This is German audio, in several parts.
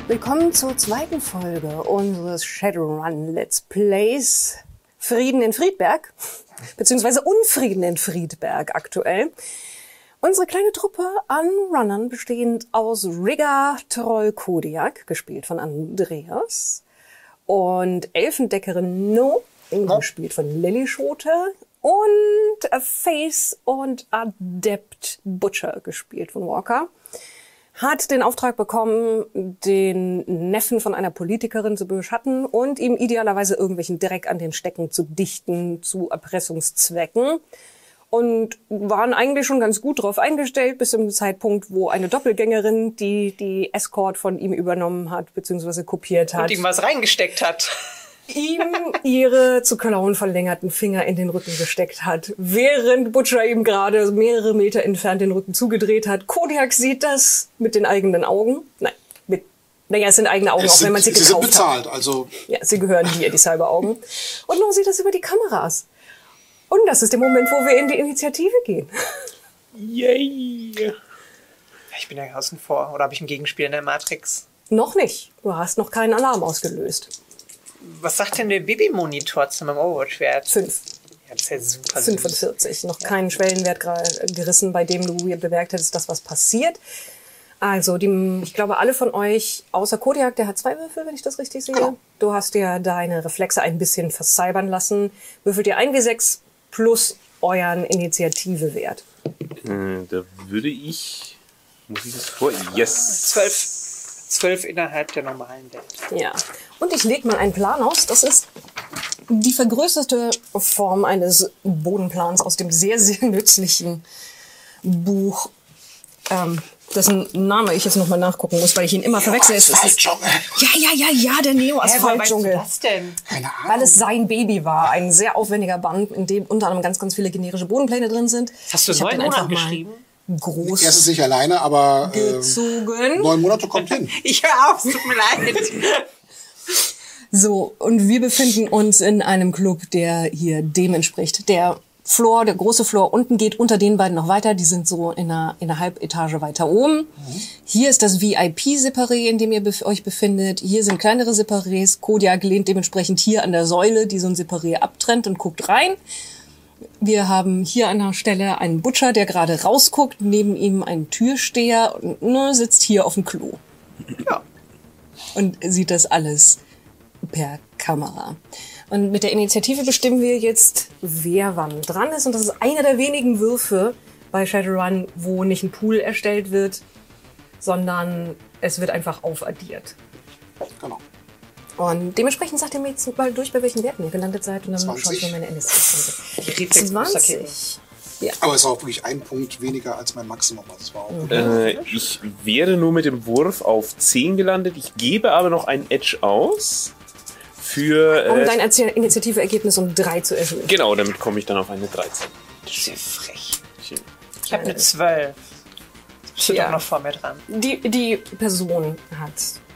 Willkommen zur zweiten Folge unseres Shadowrun Let's Plays Frieden in Friedberg, beziehungsweise Unfrieden in Friedberg aktuell. Unsere kleine Truppe an Runnern bestehend aus Rigger, Troll, Kodiak, gespielt von Andreas, und Elfendeckerin No, gespielt von Lilly Schote, und Face und Adept Butcher, gespielt von Walker, hat den Auftrag bekommen, den Neffen von einer Politikerin zu beschatten und ihm idealerweise irgendwelchen Dreck an den Stecken zu dichten zu Erpressungszwecken. Und waren eigentlich schon ganz gut drauf eingestellt, bis zum Zeitpunkt, wo eine Doppelgängerin, die Escort von ihm übernommen hat, beziehungsweise kopiert hat. Und ihm was reingesteckt hat. Ihm ihre zu Klauen verlängerten Finger in den Rücken gesteckt hat, während Butcher ihm gerade mehrere Meter entfernt den Rücken zugedreht hat. Kodiak sieht das mit den eigenen Augen. Naja, es sind eigene Augen, auch wenn man sie gekauft hat. Sie sind bezahlt, also... Ja, sie gehören dir, die Cyberaugen. Und nun sieht das über die Kameras. Und das ist der Moment, wo wir in die Initiative gehen. Yay! Ich bin ja außen vor. Oder habe ich ein Gegenspiel in der Matrix? Noch nicht. Du hast noch keinen Alarm ausgelöst. Was sagt denn der Baby-Monitor zu meinem Overwatch-Wert? 5. Ja, das ist ja super 45. Noch keinen Schwellenwert gerissen, bei dem du bemerkt hättest, dass was passiert. Also, ich glaube, alle von euch, außer Kodiak, der hat 2 Würfel, wenn ich das richtig sehe. Genau. Du hast dir deine Reflexe ein bisschen vercybern lassen. Würfelt ihr 1W6 plus euren Initiativewert. Da würde ich... Muss ich das vor? Yes! 12 innerhalb der normalen Welt. Ja. Und ich lege mal einen Plan aus. Das ist die vergrößerte Form eines Bodenplans aus dem sehr, sehr nützlichen Buch, dessen Name ich jetzt nochmal nachgucken muss, weil ich ihn immer verwechsel. Asphaltdschungel. Ja, der Neo-Asphaltdschungel. Woher weißt du das denn? Keine Ahnung. Weil es sein Baby war. Ein sehr aufwendiger Band, in dem unter anderem ganz, ganz viele generische Bodenpläne drin sind. Hast du Ich hab 9 den einfach Monate mal geschrieben? groß Er ist nicht alleine, aber gezogen. 9 Monate kommt hin. Ich hör auf, es tut mir leid. So, und wir befinden uns in einem Club, der hier dem entspricht. Der große Floor unten geht unter den beiden noch weiter. Die sind so in einer Halbetage weiter oben. Hier ist das VIP-Separé, in dem ihr euch befindet. Hier sind kleinere Separés. Kodiak lehnt dementsprechend hier an der Säule, die so ein Separé abtrennt, und guckt rein. Wir haben hier an der Stelle einen Butcher, der gerade rausguckt. Neben ihm ein Türsteher und sitzt hier auf dem Klo. Ja. Und sieht das alles per Kamera. Und mit der Initiative bestimmen wir jetzt, wer wann dran ist. Und das ist einer der wenigen Würfe bei Shadowrun, wo nicht ein Pool erstellt wird, sondern es wird einfach aufaddiert. Genau. Und dementsprechend sagt ihr mir jetzt mal durch, bei welchen Werten ihr gelandet seid. Und dann 20. schaue ich mir meine NSC an. Reflex 20. Ja. Aber es ist auch wirklich ein Punkt weniger als mein Maximum. Also es war auch Ich wäre nur mit dem Wurf auf 10 gelandet. Ich gebe aber noch ein Edge aus. Für, Um dein Initiativeergebnis um 3 zu erhöhen. Genau, damit komme ich dann auf eine 13. Sehr frech. Ich habe eine 12. Bist du Ja. doch noch vor mir dran. Die Person hat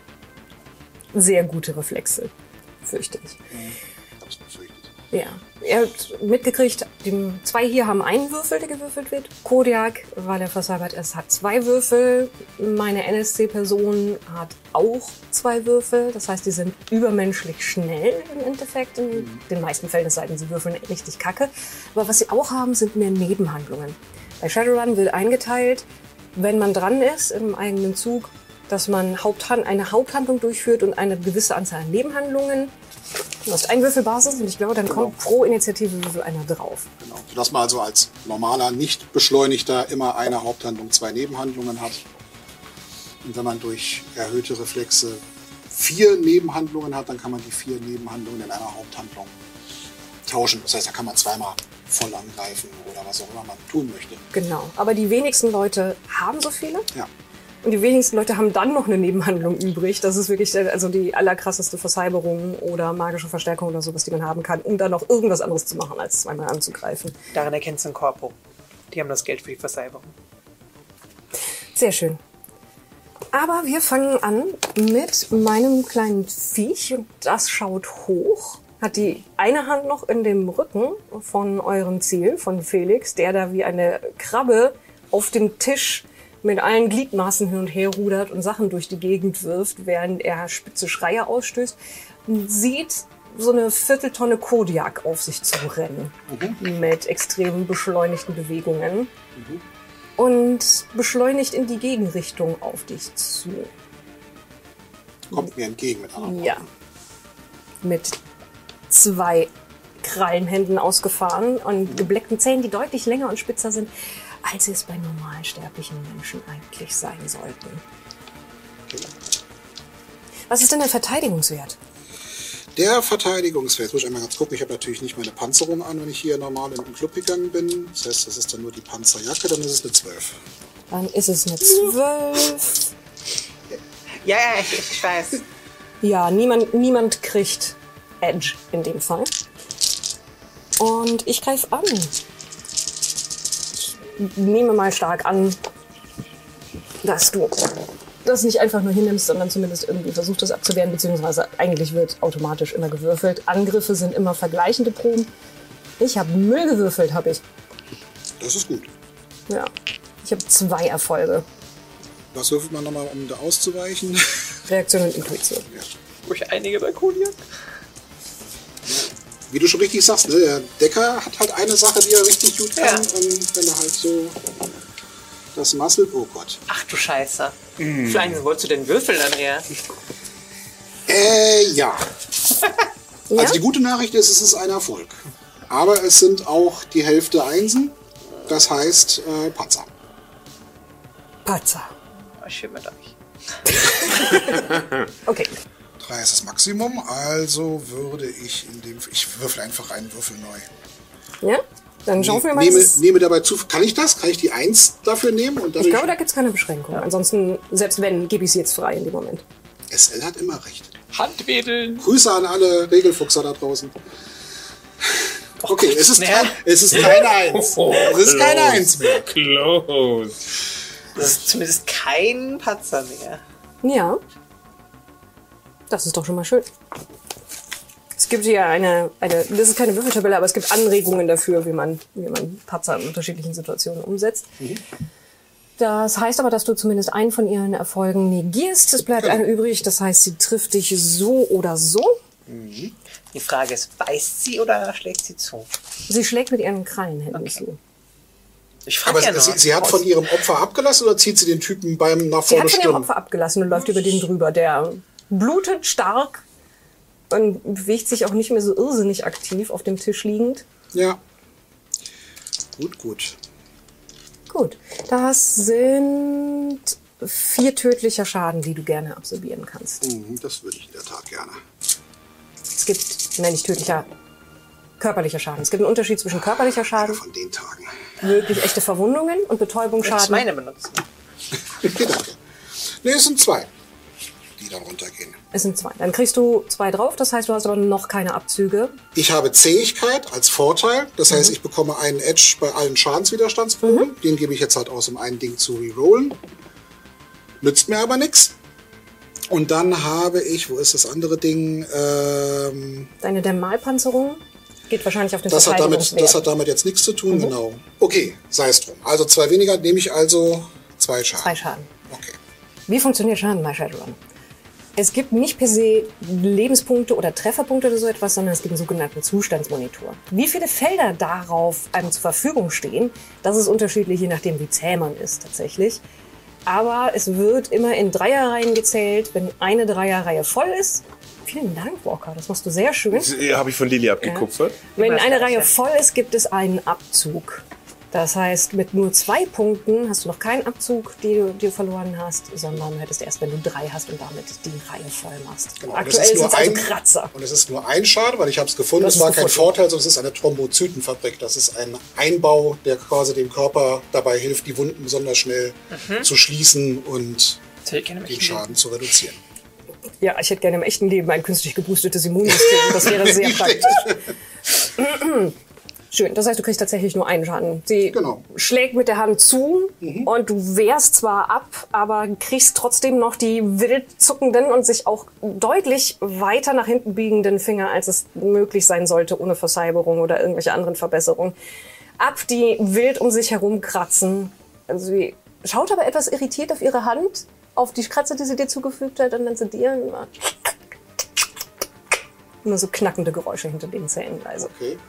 sehr gute Reflexe, fürchte ich. Ich hab's befürchtet. Ja. Er hat mitgekriegt, die 2 hier haben einen Würfel, der gewürfelt wird. Kodiak, weil er versalbert ist, hat 2 Würfel. Meine NSC-Person hat auch 2 Würfel. Das heißt, die sind übermenschlich schnell im Endeffekt. In den meisten Fällen, es sei denn, sie würfeln richtig kacke. Aber was sie auch haben, sind mehr Nebenhandlungen. Bei Shadowrun wird eingeteilt, wenn man dran ist im eigenen Zug, dass man eine Haupthandlung durchführt und eine gewisse Anzahl an Nebenhandlungen. Du hast einen Würfelbasis und ich glaube, dann kommt pro Initiative-Würfel einer drauf. Genau. Sodass man also als normaler, nicht beschleunigter immer eine Haupthandlung, 2 Nebenhandlungen hat. Und wenn man durch erhöhte Reflexe 4 Nebenhandlungen hat, dann kann man die 4 Nebenhandlungen in einer Haupthandlung tauschen. Das heißt, da kann man zweimal voll angreifen oder was auch immer man tun möchte. Genau. Aber die wenigsten Leute haben so viele. Ja. Und die wenigsten Leute haben dann noch eine Nebenhandlung übrig. Das ist wirklich also die allerkrasseste Vercyberung oder magische Verstärkung oder sowas, die man haben kann, um dann noch irgendwas anderes zu machen, als zweimal anzugreifen. Daran erkennst du ein Corpo. Die haben das Geld für die Versalberung. Sehr schön. Aber wir fangen an mit meinem kleinen Viech. Und das schaut hoch. Hat die eine Hand noch in dem Rücken von eurem Ziel, von Felix, der da wie eine Krabbe auf dem Tisch mit allen Gliedmaßen hin und her rudert und Sachen durch die Gegend wirft, während er spitze Schreie ausstößt, und sieht so eine Vierteltonne Kodiak auf sich zu rennen. Mit extrem beschleunigten Bewegungen. Und beschleunigt in die Gegenrichtung auf dich zu. Kommt mir entgegen mit anderen Ja. Mit 2 Krallenhänden ausgefahren und gebleckten Zähnen, die deutlich länger und spitzer sind, als sie es bei normal sterblichen Menschen eigentlich sein sollten. Was ist denn der Verteidigungswert? Der Verteidigungswert, muss ich einmal ganz gucken, ich habe natürlich nicht meine Panzerung an, wenn ich hier normal in den Club gegangen bin. Das heißt, das ist dann nur die Panzerjacke, dann ist es eine 12. Dann ist es eine 12. Ja, ich weiß. Ja, niemand kriegt Edge in dem Fall. Und ich greife an. Ich nehme mal stark an, dass du das nicht einfach nur hinnimmst, sondern zumindest irgendwie versuchst, das abzuwehren, beziehungsweise eigentlich wird automatisch immer gewürfelt. Angriffe sind immer vergleichende Proben. Ich habe Müll gewürfelt, habe ich. Das ist gut. Ja, ich habe 2 Erfolge. Was würfelt man nochmal, um da auszuweichen? Reaktion und Intuition. Durch einige bei Kodiak. Wie du schon richtig sagst, ne, der Decker hat halt eine Sache, die er richtig gut kann. Ja. Und wenn er halt so das Muscle... Oh Gott. Ach du Scheiße. Für einen wolltest du denn würfeln, Andrea? Ja. Ja? Also die gute Nachricht ist, es ist ein Erfolg. Aber es sind auch die Hälfte Einsen. Das heißt Panzer. Patzer. Ich will mit euch. Okay. 3 ist das Maximum, also würde ich in dem... Ich würfel einfach einen Würfel neu. Ja? Dann schauen wir mal. Nehme dabei zu... Kann ich das? Kann ich die 1 dafür nehmen? Und Ich dadurch, glaube, da gibt es keine Beschränkung. Ansonsten, selbst wenn, gebe ich sie jetzt frei in dem Moment. SL hat immer recht. Handwedeln. Grüße an alle Regelfuchser da draußen. Okay, es ist keine 1. Es ist keine 1 mehr. Close. Das ist zumindest kein Patzer mehr. Ja. Das ist doch schon mal schön. Es gibt hier das ist keine Würfeltabelle, aber es gibt Anregungen dafür, wie man Patzer in unterschiedlichen Situationen umsetzt. Das heißt aber, dass du zumindest einen von ihren Erfolgen negierst. Es bleibt eine übrig, das heißt, sie trifft dich so oder so. Die Frage ist, beißt sie oder schlägt sie zu? Sie schlägt mit ihren Krallenhänden zu. Ich Aber frage ja nur. sie hat von ihrem Opfer abgelassen oder zieht sie den Typen beim nach Sie vorne hat von ihrem stürmen? Opfer abgelassen und läuft über den drüber. Der blutet stark und bewegt sich auch nicht mehr so irrsinnig aktiv auf dem Tisch liegend. Ja. Gut. Gut, das sind 4 tödlicher Schaden, die du gerne absorbieren kannst. Das würde ich in der Tat gerne. Es gibt, nicht tödlicher, körperlicher Schaden. Es gibt einen Unterschied zwischen körperlicher Schaden, Von den Tagen. wirklich echte Verwundungen und das Betäubungsschaden. meine benutzen. Danke. Ne, es sind 2, die dann runtergehen. Es sind 2. Dann kriegst du 2 drauf, das heißt, du hast aber noch keine Abzüge. Ich habe Zähigkeit als Vorteil. Das heißt, ich bekomme einen Edge bei allen Schadenswiderstandsproben. Den gebe ich jetzt halt aus, um ein Ding zu rerollen. Nützt mir aber nichts. Und dann habe ich, wo ist das andere Ding? Deine Dermalpanzerung geht wahrscheinlich auf den Das Verteidigungswert. hat damit jetzt nichts zu tun, genau. Okay, sei es drum. Also 2 weniger, nehme ich also 2 Schaden. 2 Schaden. Okay. Wie funktioniert Schaden bei Shadowrun? Es gibt nicht per se Lebenspunkte oder Trefferpunkte oder so etwas, sondern es gibt einen sogenannten Zustandsmonitor. Wie viele Felder darauf einem zur Verfügung stehen, das ist unterschiedlich, je nachdem wie zäh man ist tatsächlich. Aber es wird immer in Dreierreihen gezählt, wenn eine Dreierreihe voll ist. Vielen Dank, Walker, das machst du sehr schön. Habe ich von Lilly abgekupfert. Wenn Immer eine das Reihe Gleiche. voll ist, gibt es einen Abzug. Das heißt, mit nur 2 Punkten hast du noch keinen Abzug, den du verloren hast, sondern du hättest erst, wenn du 3 hast und damit die Reihe voll machst. Genau. Und Aktuell sind es also Kratzer. Und es ist nur ein Schaden, weil ich habe es gefunden. Das Es war ist kein gefunden. Vorteil, sondern es ist eine Thrombozytenfabrik. Das ist ein Einbau, der quasi dem Körper dabei hilft, die Wunden besonders schnell zu schließen und Ich kenne mich den nicht. Schaden zu reduzieren. Ja, ich hätte gerne im echten Leben ein künstlich geboostetes Immunsystem. Das wäre sehr praktisch. Schön, das heißt, du kriegst tatsächlich nur einen Schaden. Sie Genau. schlägt mit der Hand zu und du wehrst zwar ab, aber kriegst trotzdem noch die wild zuckenden und sich auch deutlich weiter nach hinten biegenden Finger, als es möglich sein sollte, ohne Versalberung oder irgendwelche anderen Verbesserungen, ab, die wild um sich herum kratzen. Also sie schaut aber etwas irritiert auf ihre Hand, auf die Kratzer, die sie dir zugefügt hat, und dann zu dir. Und nur so knackende Geräusche hinter den Zähnen. Also. Okay.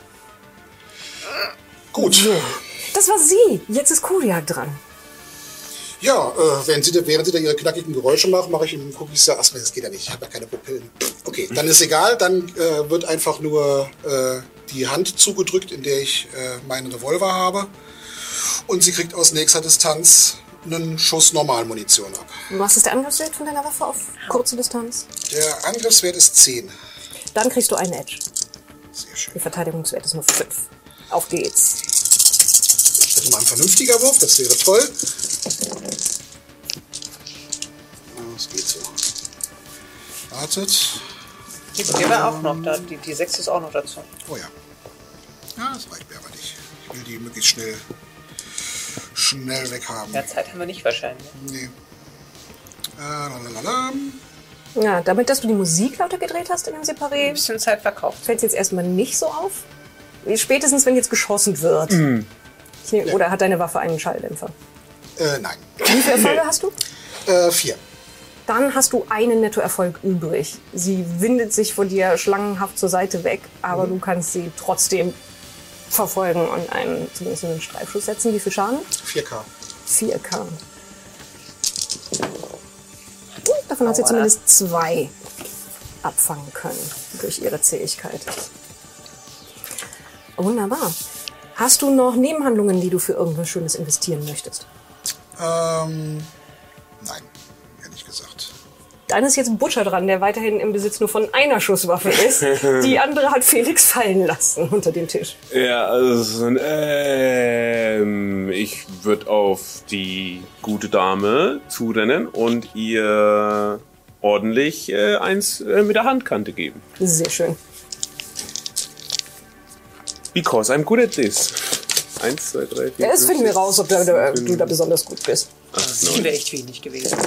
Gut. So. Das war sie. Jetzt ist Kuriak dran. Ja, während sie da ihre knackigen Geräusche macht, mache ich ihm Cookies. Ach, das geht ja nicht. Ich habe ja keine Pupillen. Okay, dann ist egal. Dann wird einfach nur die Hand zugedrückt, in der ich meinen Revolver habe. Und sie kriegt aus nächster Distanz einen Schuss Normalmunition ab. Was ist der Angriffswert von deiner Waffe auf kurze Distanz? Der Angriffswert ist 10. Dann kriegst du einen Edge. Sehr schön. Der Verteidigungswert ist nur 5. Auf geht's. Das ist mal ein vernünftiger Wurf, das wäre toll. Das geht so. Wartet. Die war auch noch da. Die 6 ist auch noch dazu. Oh ja. Ja, das reicht mir aber nicht. Ich will die möglichst schnell weghaben. Ja, Zeit haben wir nicht wahrscheinlich. Nee. Lalalala. Ja, damit, dass du die Musik lauter gedreht hast in dem Separé, Ein bisschen Zeit verkauft. fällt es jetzt erstmal nicht so auf. Spätestens, wenn jetzt geschossen wird. Oder hat deine Waffe einen Schalldämpfer? Nein. Wie viele Erfolge hast du? 4. Dann hast du einen Nettoerfolg übrig. Sie windet sich von dir schlangenhaft zur Seite weg, aber du kannst sie trotzdem verfolgen und zumindest einen Streifschuss setzen. Wie viel Schaden? 4K. 4K. Davon hat sie zumindest 2 abfangen können durch ihre Zähigkeit. Wunderbar. Hast du noch Nebenhandlungen, die du für irgendwas Schönes investieren möchtest? Nein, ehrlich gesagt. Dann ist jetzt Butcher dran, der weiterhin im Besitz nur von einer Schusswaffe ist. Die andere hat Felix fallen lassen unter den Tisch. Ja, also, ich würde auf die gute Dame zurennen und ihr ordentlich eins mit der Handkante geben. Sehr schön. Because I'm good at this. 1, 2, 3, 4. Ja, das finden wir raus, ob du da besonders gut bist. 7 wäre echt wenig gewesen.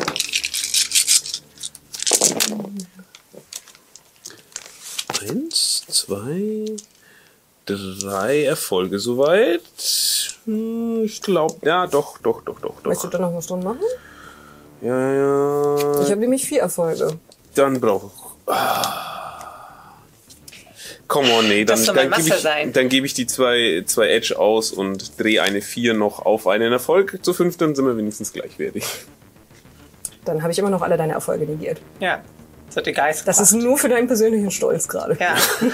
1, 2, 3 Erfolge soweit. Ich glaube, ja, doch. Möchtest du da noch was drin machen? Ja. Ich habe nämlich 4 Erfolge. Dann brauche ich. Come on, nee, Das soll mein Muscle sein. dann gebe ich die zwei Edge aus und drehe eine 4 noch auf einen Erfolg zu 5, dann sind wir wenigstens gleichwertig. Dann habe ich immer noch alle deine Erfolge negiert. Ja, das hat dir Geist Das ist nur für deinen persönlichen Stolz gerade. Ja,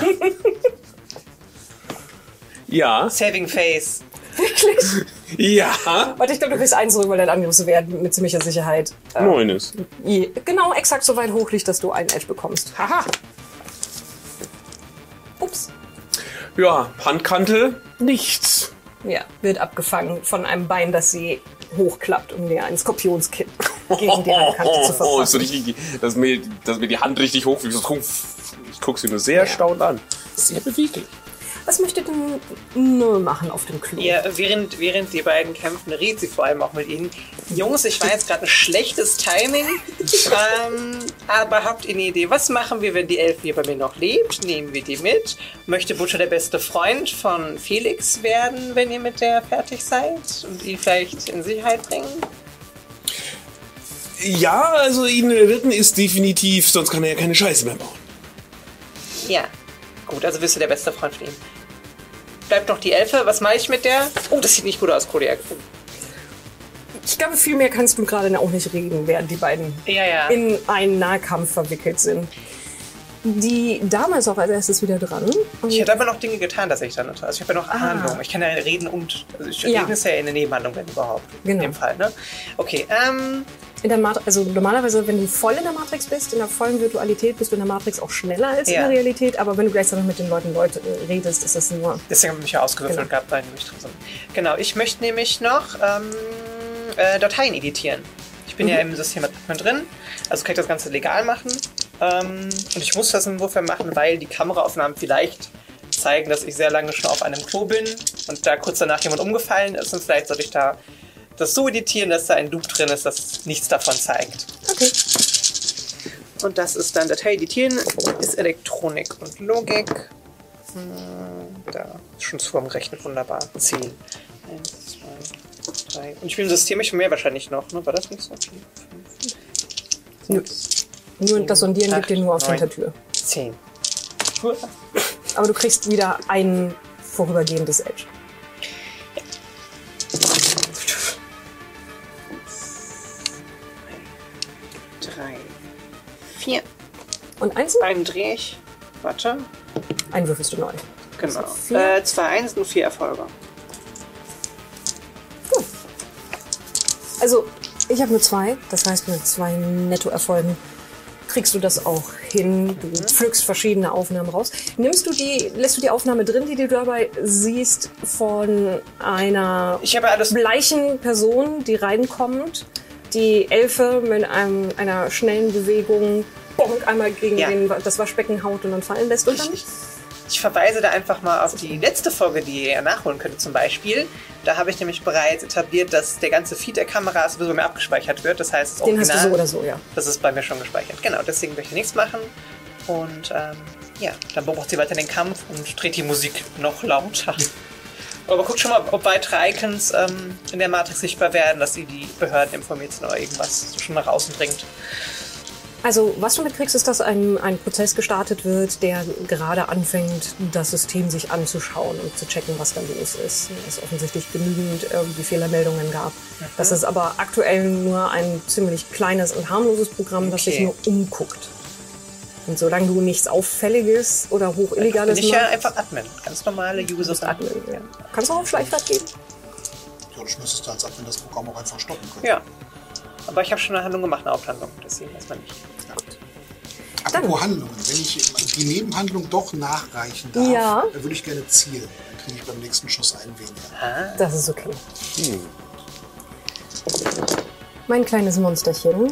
Ja. Saving Face. Wirklich? Ja. Warte, ich glaube, du kriegst 1 zurück, weil dein Angriffswert mit ziemlicher Sicherheit 9 ist. genau exakt so weit hoch liegt, dass du einen Edge bekommst. Haha. Ups. Ja, Handkante, nichts. Ja, wird abgefangen von einem Bein, das sie hochklappt, um dir einen Skorpionskick gegen die Handkante zu Oh, ist so verpassen. richtig, dass mir die Hand richtig hoch. Ich gucke sie nur sehr erstaunt an. Sehr beweglich. Was möchtet denn nur machen auf dem Klo? Ja, während die beiden kämpfen, redet sie vor allem auch mit ihnen. Jungs, ich weiß gerade ein schlechtes Timing, aber habt ihr eine Idee? Was machen wir, wenn die Elfe hier bei mir noch lebt? Nehmen wir die mit? Möchte Butcher der beste Freund von Felix werden, wenn ihr mit der fertig seid? Und ihn vielleicht in Sicherheit bringen? Ja, also ihn retten ist definitiv, sonst kann er ja keine Scheiße mehr bauen. Ja. Gut, also bist du der beste Freund von ihm. Bleibt noch die Elfe. Was mache ich mit der? Oh, das sieht nicht gut aus, Kodiak. Ich glaube, viel mehr kannst du gerade auch nicht reden, während die beiden Ja. in einen Nahkampf verwickelt sind. Die Dame ist auch als erstes wieder dran. Ich hätte aber noch Dinge getan, dass ich dann. Also ich habe ja noch Handlung. Ich kann ja reden und. Also Reden ist ja eine Nebenhandlung, wenn überhaupt. Genau. In dem Fall, ne? Okay, In der also normalerweise, wenn du voll in der Matrix bist, in der vollen Virtualität, bist du in der Matrix auch schneller als in Ja. der Realität. Aber wenn du gleichzeitig mit den Leuten redest, ist das nur... deswegen habe ich mich ja ausgewürfelt gehabt, weil die nicht drin sind. Genau, ich möchte nämlich noch Dateien editieren. Ich bin ja im System drin, also kann ich das Ganze legal machen. Und ich muss das insofern machen, weil die Kameraaufnahmen vielleicht zeigen, dass ich sehr lange schon auf einem Klo bin und da kurz danach jemand umgefallen ist und vielleicht sollte ich da das so editieren, dass da ein Loop drin ist, das nichts davon zeigt. Okay. Und das ist dann Datei editieren, ist Elektronik und Logik. Da ist schon zu am Rechnen, wunderbar. 10. 1, 2, 3. Und ich bin im System, ich mehr wahrscheinlich noch, ne? War das nicht so? 4, 5, Nö. Nur das Sondieren liegt dir nur auf 9, Hintertür. 10. Aber du kriegst wieder ein vorübergehendes Edge. 3, 4. Und Einsen? Einen drehe ich. Warte. Einen würfelst du neu. Genau. Also 4. 2 Einsen und 4 Erfolge. Also, ich habe nur 2. Das heißt, mit 2 Nettoerfolgen kriegst du das auch hin. Du pflückst verschiedene Aufnahmen raus. Lässt du die Aufnahme drin, die du dabei siehst, von einer Ich habe alles. bleichen Person, die reinkommt, die Elfe mit einer schnellen Bewegung bonk einmal gegen das Waschbecken haut und dann fallen lässt und dann nicht? Ich verweise da einfach mal auf die letzte Folge, die ihr nachholen könntet zum Beispiel. Da habe ich nämlich bereits etabliert, dass der ganze Feed der Kamera sowieso bei mir abgespeichert wird. Das heißt, das Den Original, hast du so oder so, ja. das ist bei mir schon gespeichert. Genau, deswegen möchte ich nichts machen. Und dann beobachtet sie weiter den Kampf und dreht die Musik noch lauter. Aber guckt schon mal, ob weitere Icons in der Matrix sichtbar werden, dass sie die Behörden informiert sind oder irgendwas schon nach außen dringt. Also, was du mitkriegst, ist, dass ein Prozess gestartet wird, der gerade anfängt, das System sich anzuschauen und zu checken, was da los ist. Es offensichtlich genügend irgendwie Fehlermeldungen gab. Das ist aber aktuell nur ein ziemlich kleines und harmloses Programm, das sich nur umguckt. Und solange du nichts Auffälliges oder Hochillegales Bin ich ja einfach Admin. Ganz normale User. Admin, ja. Kannst du auch auf Schleichwert geben? Theoretisch müsstest du als Admin das Programm auch einfach stoppen können. Ja. Aber ich habe schon eine Handlung gemacht, eine Haupthandlung. Deswegen erstmal nicht. Apropos Handlungen, wenn ich die Nebenhandlung doch nachreichen darf, Ja. dann würde ich gerne zielen. Dann kriege ich beim nächsten Schuss einen weniger. Das ist okay. Mein kleines Monsterchen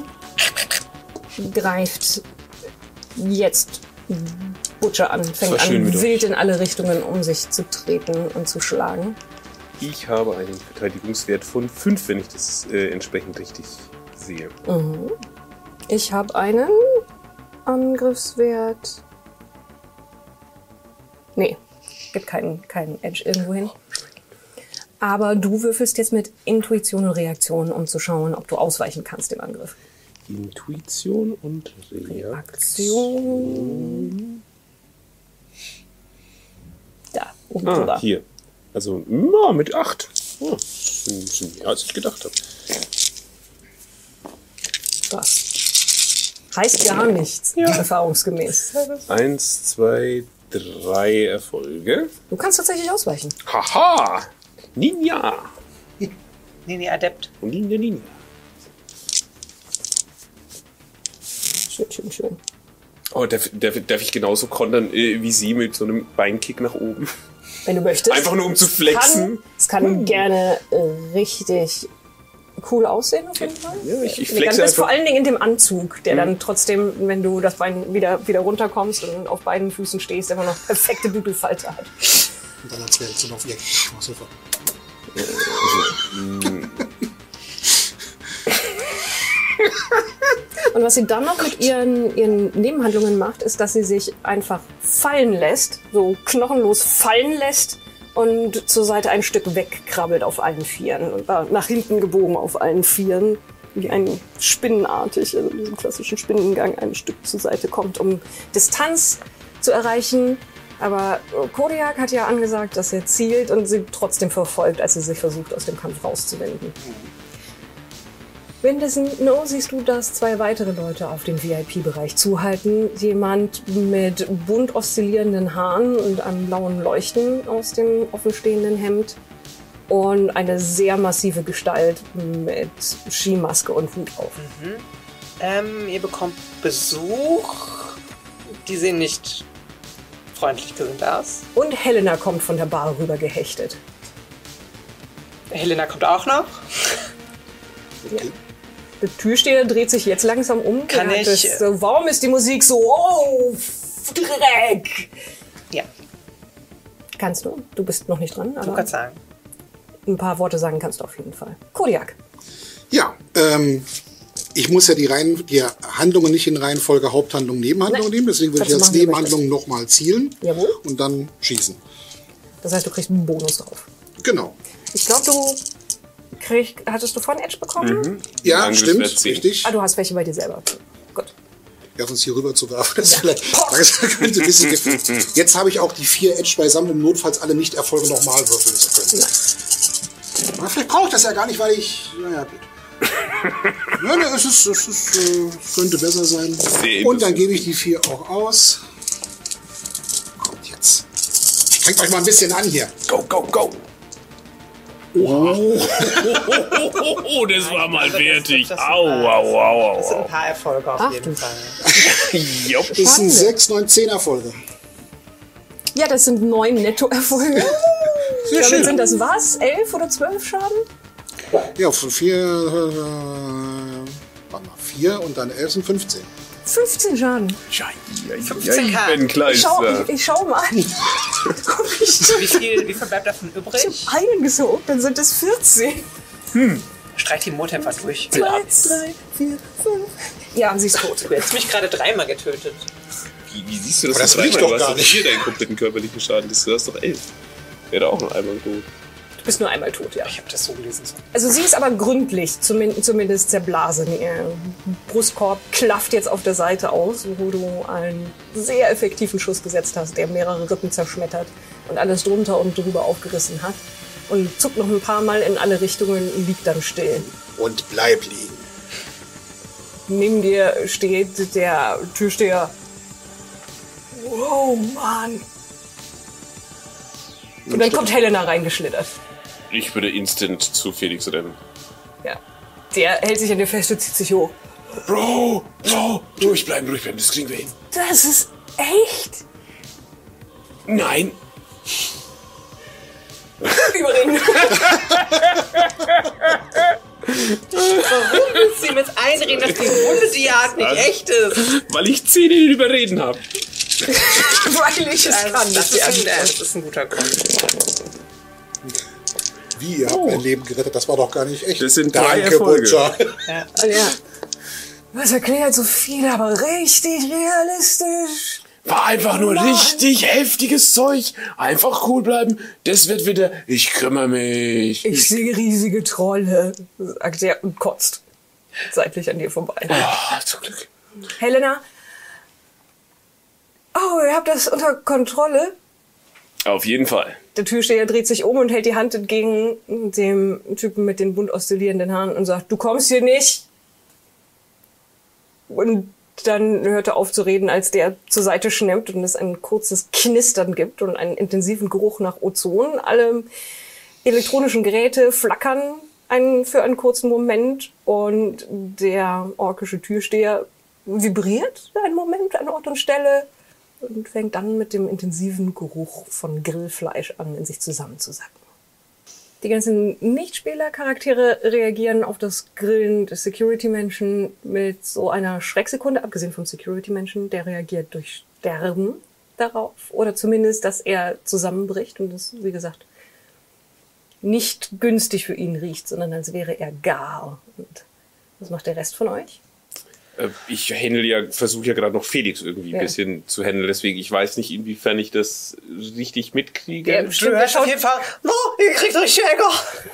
greift jetzt Butcher an, fängt an, wild in alle Richtungen um sich zu treten und zu schlagen. Ich habe einen Verteidigungswert von 5, wenn ich das entsprechend richtig sehe. Ich habe einen Angriffswert. Nee, gibt keinen Edge irgendwo hin. Aber du würfelst jetzt mit Intuition und Reaktion, um zu schauen, ob du ausweichen kannst dem Angriff. Intuition und Reaktion. Aktion. Da, oben drüber. Hier. Also mit 8. Oh, sind mehr, als ich gedacht habe. Das heißt gar nichts, erfahrungsgemäß. 1, 2, 3 Erfolge. Du kannst tatsächlich ausweichen. Haha! Ninja! Nee, Adept. Und Ninja. Schön. Oh, darf ich genauso kontern wie sie mit so einem Beinkick nach oben? Wenn du möchtest. Einfach nur um zu flexen. Es kann gerne richtig cool aussehen auf jeden Fall. Ja, ich Elegant flexe ist vor einfach. allen Dingen in dem Anzug, der dann trotzdem, wenn du das Bein wieder runterkommst und auf beiden Füßen stehst, immer noch perfekte Bügelfalte hat. Und dann erzählst du noch, wie super. Und was sie dann noch mit ihren Nebenhandlungen macht, ist, dass sie sich einfach fallen lässt, so knochenlos fallen lässt und zur Seite ein Stück wegkrabbelt auf allen Vieren und nach hinten gebogen auf allen Vieren, wie ein Spinnenartig, in diesem klassischen Spinnengang ein Stück zur Seite kommt, um Distanz zu erreichen. Aber Kodiak hat ja angesagt, dass er zielt und sie trotzdem verfolgt, als sie sich versucht, aus dem Kampf rauszuwenden. Währenddessen siehst du, dass 2 weitere Leute auf den VIP-Bereich zuhalten. Jemand mit bunt oszillierenden Haaren und einem blauen Leuchten aus dem offenstehenden Hemd. Und eine sehr massive Gestalt mit Skimaske und Hut auf. Ihr bekommt Besuch. Die sehen nicht freundlich gesinnt aus. Und Helena kommt von der Bar rüber gehechtet. Helena kommt auch noch. Okay. Der Türsteher dreht sich jetzt langsam um. Kann Der hat ich- das so, warum ist die Musik so? Oh, Dreck! Ja, Kannst du? Du bist noch nicht dran, du aber kannst sagen. ein paar Worte sagen kannst du auf jeden Fall. Kodiak. Ja, ich muss ja die Handlungen nicht in Reihenfolge Haupthandlung, Nebenhandlung Nein. nehmen. Deswegen würde ich Kannst du als machen, wie du Nebenhandlung nochmal zielen Jawohl. und dann schießen. Das heißt, du kriegst einen Bonus drauf. Genau. Ich glaube, du hattest du von Edge bekommen? Ja, Angriff stimmt, wird 10. richtig. Ah, du hast welche bei dir selber. Gut. Ja, uns hier rüber zu werfen, das könnte ein bisschen gefällt. Jetzt habe ich auch die 4 Edge beisammen, um notfalls alle Nicht-Erfolge nochmal würfeln zu können. Aber vielleicht brauche ich das ja gar nicht, weil ich... Naja, gut. Ja, es könnte besser sein. Und dann gebe ich die 4 auch aus. Kommt jetzt. Strengt euch mal ein bisschen an hier. Go, go, go. Oh, das war mal wertig. Au, au, au, Das sind au, ein paar Erfolge auf jeden Fall. Jupp. Das sind 6, 9, 10 Erfolge. Ja, das sind 9 Nettoerfolge. Damit sind das was? 11 oder 12 Schaden? Ja, von 4, 4 und dann 11 sind 15. 15 Schaden. Ich bin Kleister. Ich schau mal an. Wie viel bleibt davon übrig? Einen gesogen, dann sind es 14. Streich die Motemper durch. 2, 3, 4, 5. Ja, sie ist tot. Du hättest mich gerade 3-mal getötet. Wie siehst du das? Aber das will ich Du doch hast gar doch nicht. 4 deinen kompletten körperlichen Schaden. Du hast doch 11. Wäre auch noch einmal tot. Du bist nur einmal tot, ja. Ich habe das so gelesen. Also sie ist aber gründlich, zumindest zerblasen. Ihr Brustkorb klafft jetzt auf der Seite aus, wo du einen sehr effektiven Schuss gesetzt hast, der mehrere Rippen zerschmettert und alles drunter und drüber aufgerissen hat. Und zuckt noch ein paar Mal in alle Richtungen und liegt dann still. Und bleib liegen. Neben dir steht der Türsteher. Wow, Mann. Und dann kommt Helena reingeschlittert. Ich würde instant zu Felix rennen. Ja. Der hält sich an dir fest und zieht sich hoch. Bro, durchbleiben, das kriegen wir hin. Das ist echt? Nein. Überreden. Warum willst du ihm jetzt einreden, dass die Wunde, die er hat, nicht echt ist? Weil ich 10 in Überreden habe. Weil ich es kann. Das ist ein guter Grund. Wie, ihr habt mein Leben gerettet? Das war doch gar nicht echt. Das sind 3 Danke, Erfolge. Butcher. Ja. Das erklärt so viel, aber richtig realistisch. War einfach nur richtig heftiges Zeug. Einfach cool bleiben. Das wird wieder... Ich kümmere mich. Ich sehe riesige Trolle, sagt er und kotzt seitlich an dir vorbei. Zum Glück. Helena? Oh, ihr habt das unter Kontrolle? Auf jeden Fall. Der Türsteher dreht sich um und hält die Hand entgegen dem Typen mit den bunt oszillierenden Haaren und sagt, du kommst hier nicht. Und dann hört er auf zu reden, als der zur Seite schnippt und es ein kurzes Knistern gibt und einen intensiven Geruch nach Ozon. Alle elektronischen Geräte flackern für einen kurzen Moment und der orkische Türsteher vibriert einen Moment an Ort und Stelle und fängt dann mit dem intensiven Geruch von Grillfleisch an, in sich zusammenzusacken. Die ganzen Nichtspieler-Charaktere reagieren auf das Grillen des Security-Menschen mit so einer Schrecksekunde, abgesehen vom Security-Menschen, der reagiert durch Sterben darauf. Oder zumindest, dass er zusammenbricht und das, wie gesagt, nicht günstig für ihn riecht, sondern als wäre er gar. Und was macht der Rest von euch? Ich versuche ja gerade noch Felix irgendwie ein bisschen zu handeln, deswegen ich weiß nicht, inwiefern ich das richtig mitkriege. Der Du hörst auf jeden Fall, no, ihr kriegt richtig Ärger.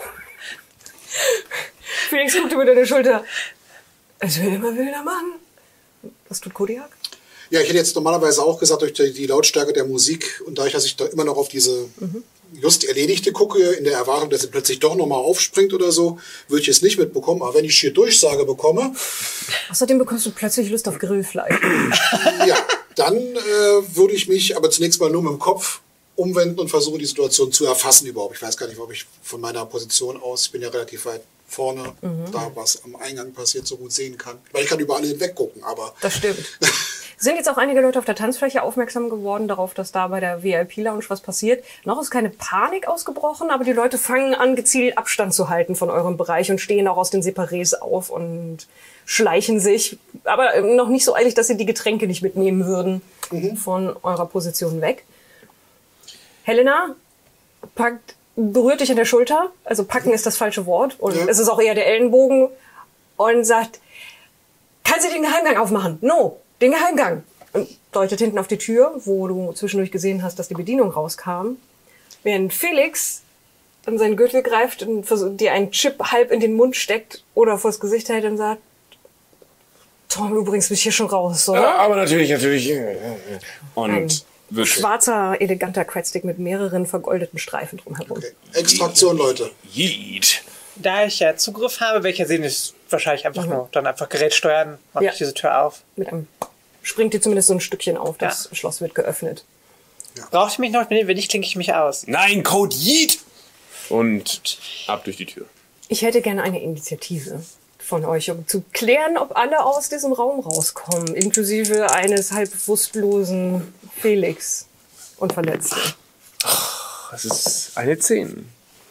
Felix guckt über deine Schulter. Es will immer wilder Mann. Was tut Kodiak? Ja, ich hätte jetzt normalerweise auch gesagt, durch die Lautstärke der Musik und dadurch, dass ich da immer noch auf diese just Erledigte gucke, in der Erwartung, dass sie plötzlich doch nochmal aufspringt oder so, würde ich es nicht mitbekommen. Aber wenn ich hier Durchsage bekomme, Außerdem bekommst du plötzlich Lust auf Grillfleisch. ja, dann würde ich mich aber zunächst mal nur mit dem Kopf umwenden und versuchen, die Situation zu erfassen überhaupt. Ich weiß gar nicht, ob ich von meiner Position aus, ich bin ja relativ weit vorne, da was am Eingang passiert, so gut sehen kann. Weil ich kann über alle hinweg gucken, aber... Das stimmt. Sind jetzt auch einige Leute auf der Tanzfläche aufmerksam geworden darauf, dass da bei der VIP-Lounge was passiert. Noch ist keine Panik ausgebrochen, aber die Leute fangen an, gezielt Abstand zu halten von eurem Bereich und stehen auch aus den Separés auf und schleichen sich. Aber noch nicht so eilig, dass sie die Getränke nicht mitnehmen würden von eurer Position weg. Helena berührt dich an der Schulter. Also packen ist das falsche Wort. Und es ist auch eher der Ellenbogen. Und sagt, kannst du den Geheimgang aufmachen? No. Den Geheimgang. Und deutet hinten auf die Tür, wo du zwischendurch gesehen hast, dass die Bedienung rauskam. Während Felix an seinen Gürtel greift und dir einen Chip halb in den Mund steckt oder vors Gesicht hält und sagt, Tom, du bringst mich hier schon raus, oder? Ja, aber natürlich. Und Ein wird schwarzer, eleganter Crackstick mit mehreren vergoldeten Streifen drumherum. Okay. Extraktion, Leute. Yeet. Da ich ja Zugriff habe, welcher sehen ist wahrscheinlich einfach nur dann einfach Gerät steuern, mache Ja. ich diese Tür auf. Mit einem springt dir zumindest so ein Stückchen auf, das Schloss wird geöffnet. Brauche ich mich noch? Wenn nicht, klinke ich mich aus. Nein, Code Yeet. Und ab durch die Tür. Ich hätte gerne eine Initiative von euch, um zu klären, ob alle aus diesem Raum rauskommen, inklusive eines halb bewusstlosen Felix und Verletzten. Das ist eine 10.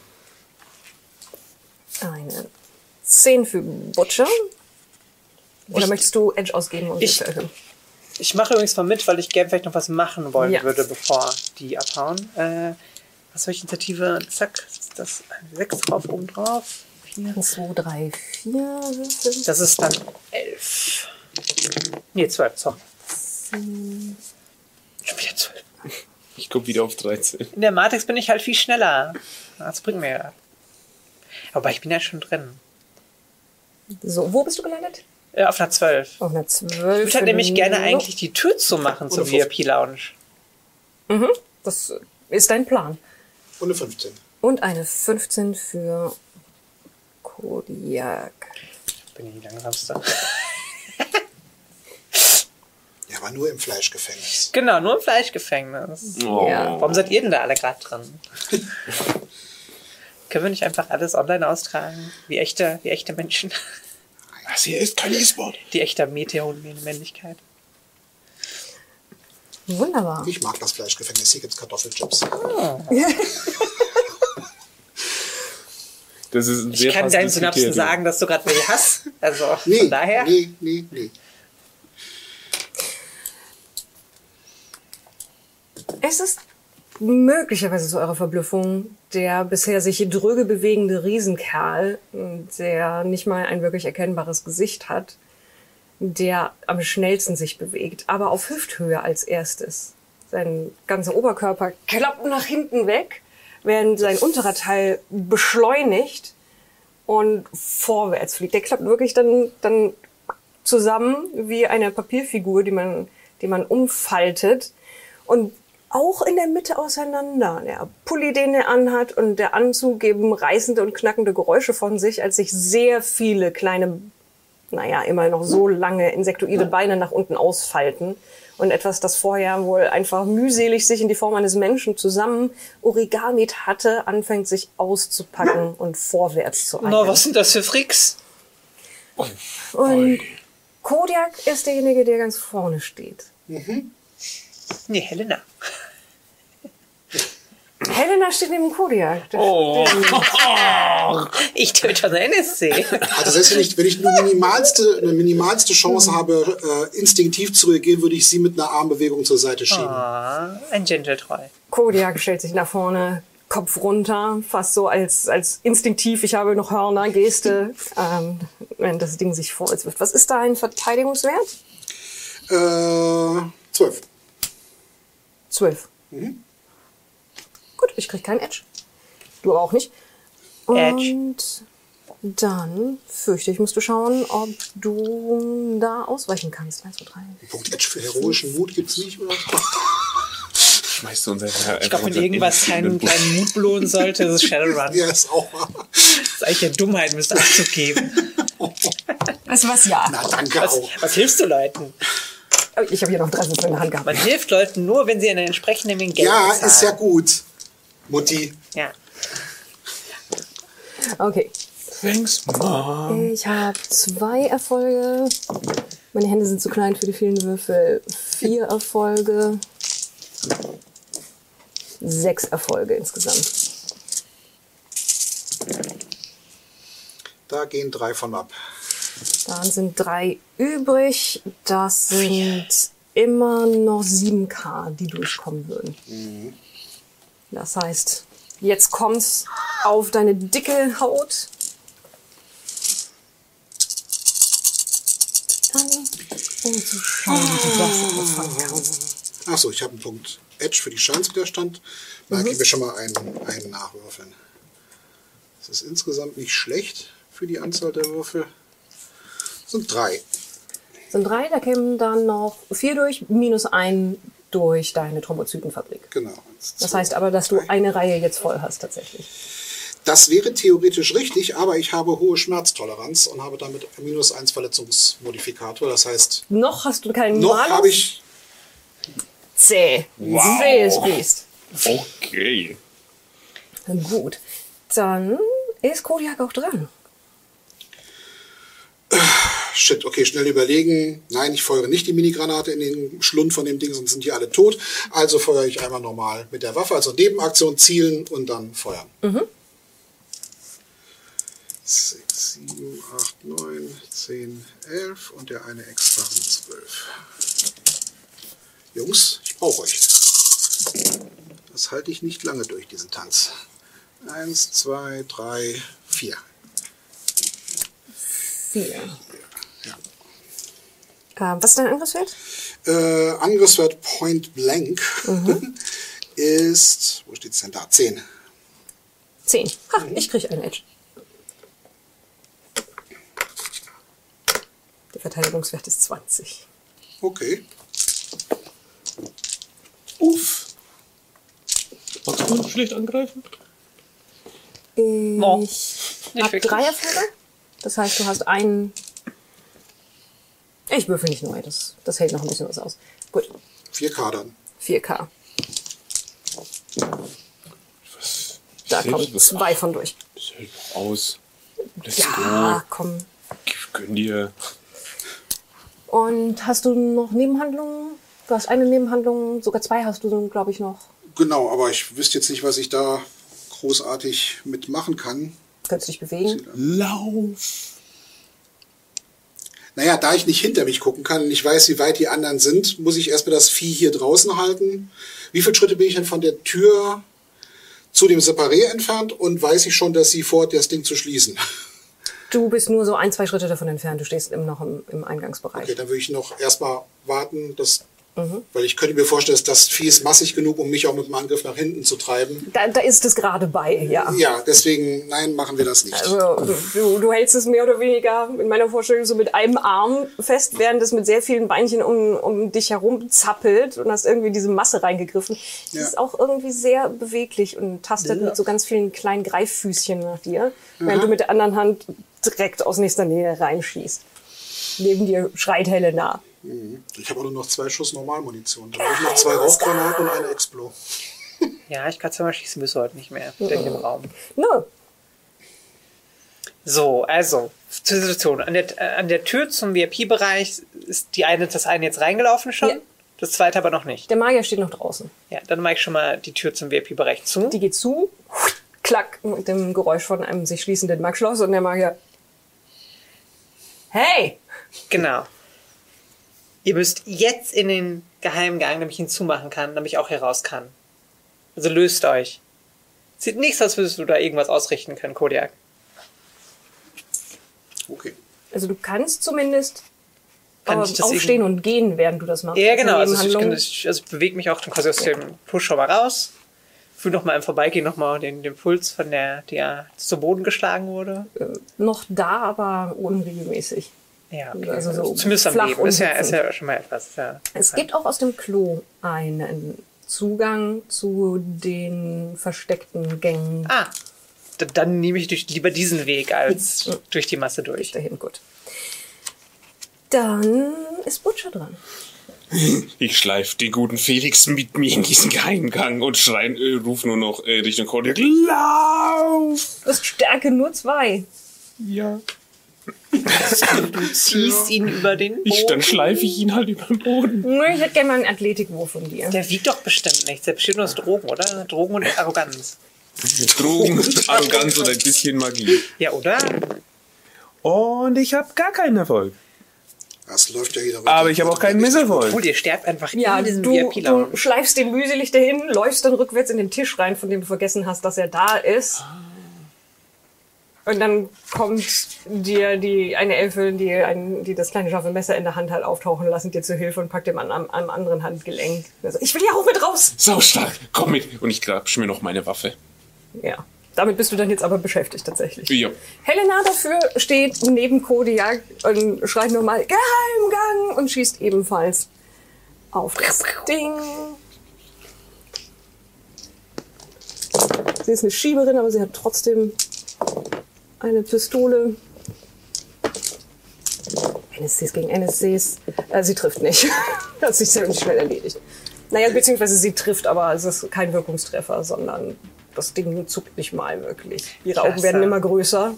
Eine 10 für Butcher. Oder möchtest du Edge ausgeben, um Ich- das zu erhöhen? Ich mache übrigens mal mit, weil ich gerne vielleicht noch was machen wollen Ja. würde, bevor die abhauen. Was soll ich Initiative? Zack, ist das 1 6 drauf, oben drauf. 4. 1, 2, 3, 4 Würfel. Das ist dann 11. Nee, 12, sorry. Schon wieder 12. Ich guck wieder auf 13. In der Matrix bin ich halt viel schneller. Das bringt mir ja. Aber ich bin ja schon drin. So, wo bist du gelandet? Auf einer 12. Auf einer Ich 12. würde halt nämlich gerne für- eigentlich die Tür zumachen zur Oder VIP-Lounge. Das ist dein Plan. Und eine 15. Und eine 15 für Kodiak. Bin ich die langsamste. Ja, aber nur im Fleischgefängnis. Genau, nur im Fleischgefängnis. Oh. Ja. Warum seid ihr denn da alle gerade dran? Können wir nicht einfach alles online austragen? Wie echte Menschen. Das hier ist kein E-Sport. Die echte Meteor-Männlichkeit. Wunderbar. Ich mag das Fleischgefängnis. Hier gibt's Kartoffelchips. Das ist ein Ich sehr kann passendes deinen Synapsen Kriterium. sagen, dass du gerade welche hast. Also Nee, von daher. nee. Es ist möglicherweise zu eurer Verblüffung der bisher sich dröge bewegende Riesenkerl, der nicht mal ein wirklich erkennbares Gesicht hat, der am schnellsten sich bewegt, aber auf Hüfthöhe als erstes. Sein ganzer Oberkörper klappt nach hinten weg, während sein unterer Teil beschleunigt und vorwärts fliegt. Der klappt wirklich dann zusammen wie eine Papierfigur, die man umfaltet und auch in der Mitte auseinander. Der Pulli, den er anhat, und der Anzug geben reißende und knackende Geräusche von sich, als sich sehr viele kleine, immer noch so lange insektoide Beine nach unten ausfalten. Und etwas, das vorher wohl einfach mühselig sich in die Form eines Menschen zusammen origami't hatte, anfängt sich auszupacken und vorwärts zu eilen. Na, was sind das für Freaks? Und Kodiak ist derjenige, der ganz vorne steht. Nee, Helena. Helena steht neben Kodiak. Ich töte schon NSC. Also selbst wenn ich nur eine minimalste Chance habe, instinktiv zu reagieren, würde ich sie mit einer Armbewegung zur Seite schieben. Ein Gentle-Troll. Kodiak stellt sich nach vorne, Kopf runter, fast so als instinktiv, ich habe noch Hörner, Geste, wenn das Ding sich vorwärts wirft. Was ist da ein Verteidigungswert? 12. 12. Gut, ich krieg keinen Edge. Du aber auch nicht. Edge. Und dann fürchte ich, musst du schauen, ob du da ausweichen kannst. 1, 2, 3. Punkt Edge für heroischen Mut gibt's nicht, oder? Schmeißt du uns einfach Ich glaube, wenn irgendwas keinen kleinen Mut belohnen sollte, ist es Shadowrun. Ja, ist auch wahr. Das ist eigentlich eine Dummheit, müsste Abzug geben. Weißt du was? Ja. Na, danke auch. Was hilfst du Leuten? Ich habe hier noch 3 Sätze in der Hand gehabt. Man hilft Leuten nur, wenn sie einen entsprechenden Geld Ja, bezahlen. ist ja gut. Mutti. Ja. Okay. Thanks, Mom. Ich habe 2 Erfolge. Meine Hände sind zu klein für die vielen Würfel. 4 Erfolge. 6 Erfolge insgesamt. Da gehen 3 von ab. Dann sind 3 übrig. Das sind immer noch 7k, die durchkommen würden. Das heißt, jetzt kommt's auf deine dicke Haut. Um zu schauen, wie du das anfangen kannst. Achso, ich habe einen Punkt Edge für die Schadenswiderstand. Da geben wir schon mal einen nachwürfeln. Das ist insgesamt nicht schlecht für die Anzahl der Würfel. Das sind 3. Sind 3, da kämen dann noch 4 durch, -1 durch deine Thrombozytenfabrik. Genau. Das heißt aber, dass du eine Reihe jetzt voll hast tatsächlich. Das wäre theoretisch richtig, aber ich habe hohe Schmerztoleranz und habe damit -1 Verletzungsmodifikator. Das heißt, Noch hast du keinen noch Malus? habe ich... Zäh. Wow. Zähes Biest. Okay. Gut. Dann ist Kodiak auch dran. Shit, okay, schnell überlegen. Nein, ich feuere nicht die Minigranate in den Schlund von dem Ding, sonst sind die alle tot. Also feuere ich einmal normal mit der Waffe, also Nebenaktion zielen und dann feuern. 6, 7, 8, 9, 10, 11 und der eine extra 12. Jungs, ich brauche euch. Das halte ich nicht lange durch, diesen Tanz. 1, 2, 3, 4. 4. Ja. Was ist dein Angriffswert? Angriffswert Point Blank ist, wo steht's denn da? 10. 10. Ha, ich kriege einen Edge. Der Verteidigungswert ist 20. Okay. Uff. Magst du noch schlecht angreifen? No. Ich Nicht habe wirklich. 3 Erfolge. Das heißt, du hast einen... Ich würfel nicht neu, das hält noch ein bisschen was aus. Gut, 4K dann. 4K. Was? Da Selbst kommen was- 2 von durch. Das hält noch aus. Let's Ja, komm. go. Gönn dir. Und hast du noch Nebenhandlungen? Du hast eine Nebenhandlung, sogar 2 hast du, glaube ich, noch. Genau, aber ich wüsste jetzt nicht, was ich da großartig mitmachen kann. Könntest dich bewegen. Lauf. Naja, da ich nicht hinter mich gucken kann und ich weiß, wie weit die anderen sind, muss ich erstmal das Vieh hier draußen halten. Wie viele Schritte bin ich denn von der Tür zu dem Separé entfernt und weiß ich schon, dass sie vorhat, das Ding zu schließen? Du bist nur so 1, 2 Schritte davon entfernt. Du stehst immer noch im Eingangsbereich. Okay, dann würde ich noch erstmal warten, weil ich könnte mir vorstellen, dass das Vieh ist massig genug, um mich auch mit dem Angriff nach hinten zu treiben. Da ist es gerade bei, ja. Ja, deswegen, nein, machen wir das nicht. Also du hältst es mehr oder weniger in meiner Vorstellung so mit einem Arm fest, während es mit sehr vielen Beinchen um dich herum zappelt und hast irgendwie diese Masse reingegriffen. Ja. Das ist auch irgendwie sehr beweglich und tastet mit so ganz vielen kleinen Greiffüßchen nach dir, während du mit der anderen Hand direkt aus nächster Nähe reinschießt. Neben dir schreit Helena. Ich habe auch nur noch 2 Schuss Normalmunition. Da habe ich noch 2 Rauchgranaten und eine Explo. Ja, ich kann zwar mal schießen, bis heute nicht mehr in dem Raum. No. So, also, zur Situation. An der Tür zum VIP-Bereich ist das eine jetzt reingelaufen schon, Ja. das zweite aber noch nicht. Der Magier steht noch draußen. Ja, dann mache ich schon mal die Tür zum VIP-Bereich zu. Die geht zu, klack, mit dem Geräusch von einem sich schließenden Magschloss und der Magier. Hey! Genau. Ihr müsst jetzt in den Geheimgang, damit ich ihn zumachen kann, damit ich auch hier raus kann. Also löst euch. Sieht nichts, als würdest du da irgendwas ausrichten können, Kodiak. Okay. Also du kannst zumindest Kann ich das aufstehen und gehen, während du das machst. Ja, Das ist genau. eine Also ich Nebenhandlung. bewege mich auch quasi aus dem Push schon mal raus. Fühle noch mal im Vorbeigehen noch mal den Puls von der zu Boden geschlagen wurde. Noch da, aber unregelmäßig. Ja, okay. Also so zumindest am flach Leben. und Ist ja sitzend. schon mal etwas. Ja. Es gibt auch aus dem Klo einen Zugang zu den versteckten Gängen Ah, dann nehme ich lieber diesen Weg als durch die Masse durch. dahin. Gut. Dann ist Butcher dran. Ich schleife den guten Felix mit mir in diesen Geheimgang und ruf nur noch Richtung Kodiak. Lauf! Du hast Stärke nur 2. Ja. Du ziehst ihn über den Boden. Dann schleife ich ihn halt über den Boden. Ich hätte gerne mal einen Athletikwurf von dir. Der wiegt doch bestimmt nichts. Der besteht nur aus Drogen, oder? Drogen und Arroganz. Drogen, Arroganz und ein bisschen Magie. Ja, oder? Und ich habe gar keinen Erfolg. Das läuft ja jeder. Aber ich habe auch keinen Misserfolg. Cool, ihr sterbt einfach Ja, in diesem du VIP-Lounge. schleifst den mühselig dahin, läufst dann rückwärts in den Tisch rein, von dem du vergessen hast, dass er da ist. Und dann kommt dir eine Elfe, die das kleine scharfe Messer in der Hand hat, auftauchen lassen, dir zur Hilfe und packt ihm an einem anderen Handgelenk. Also, ich will ja auch mit raus! Sau stark, komm mit. Und ich grabsch mir noch meine Waffe. Ja. Damit bist du dann jetzt aber beschäftigt tatsächlich. Ja. Helena dafür steht neben Kodiak und schreit nochmal Geheimgang und schießt ebenfalls auf das Ding. Sie ist eine Schieberin, aber sie hat trotzdem eine Pistole. NSCs gegen NSCs. Sie trifft nicht. Das hat sich ziemlich schnell erledigt. Naja, beziehungsweise sie trifft, aber es ist kein Wirkungstreffer, sondern das Ding zuckt nicht mal wirklich. Ihre Augen werden immer größer.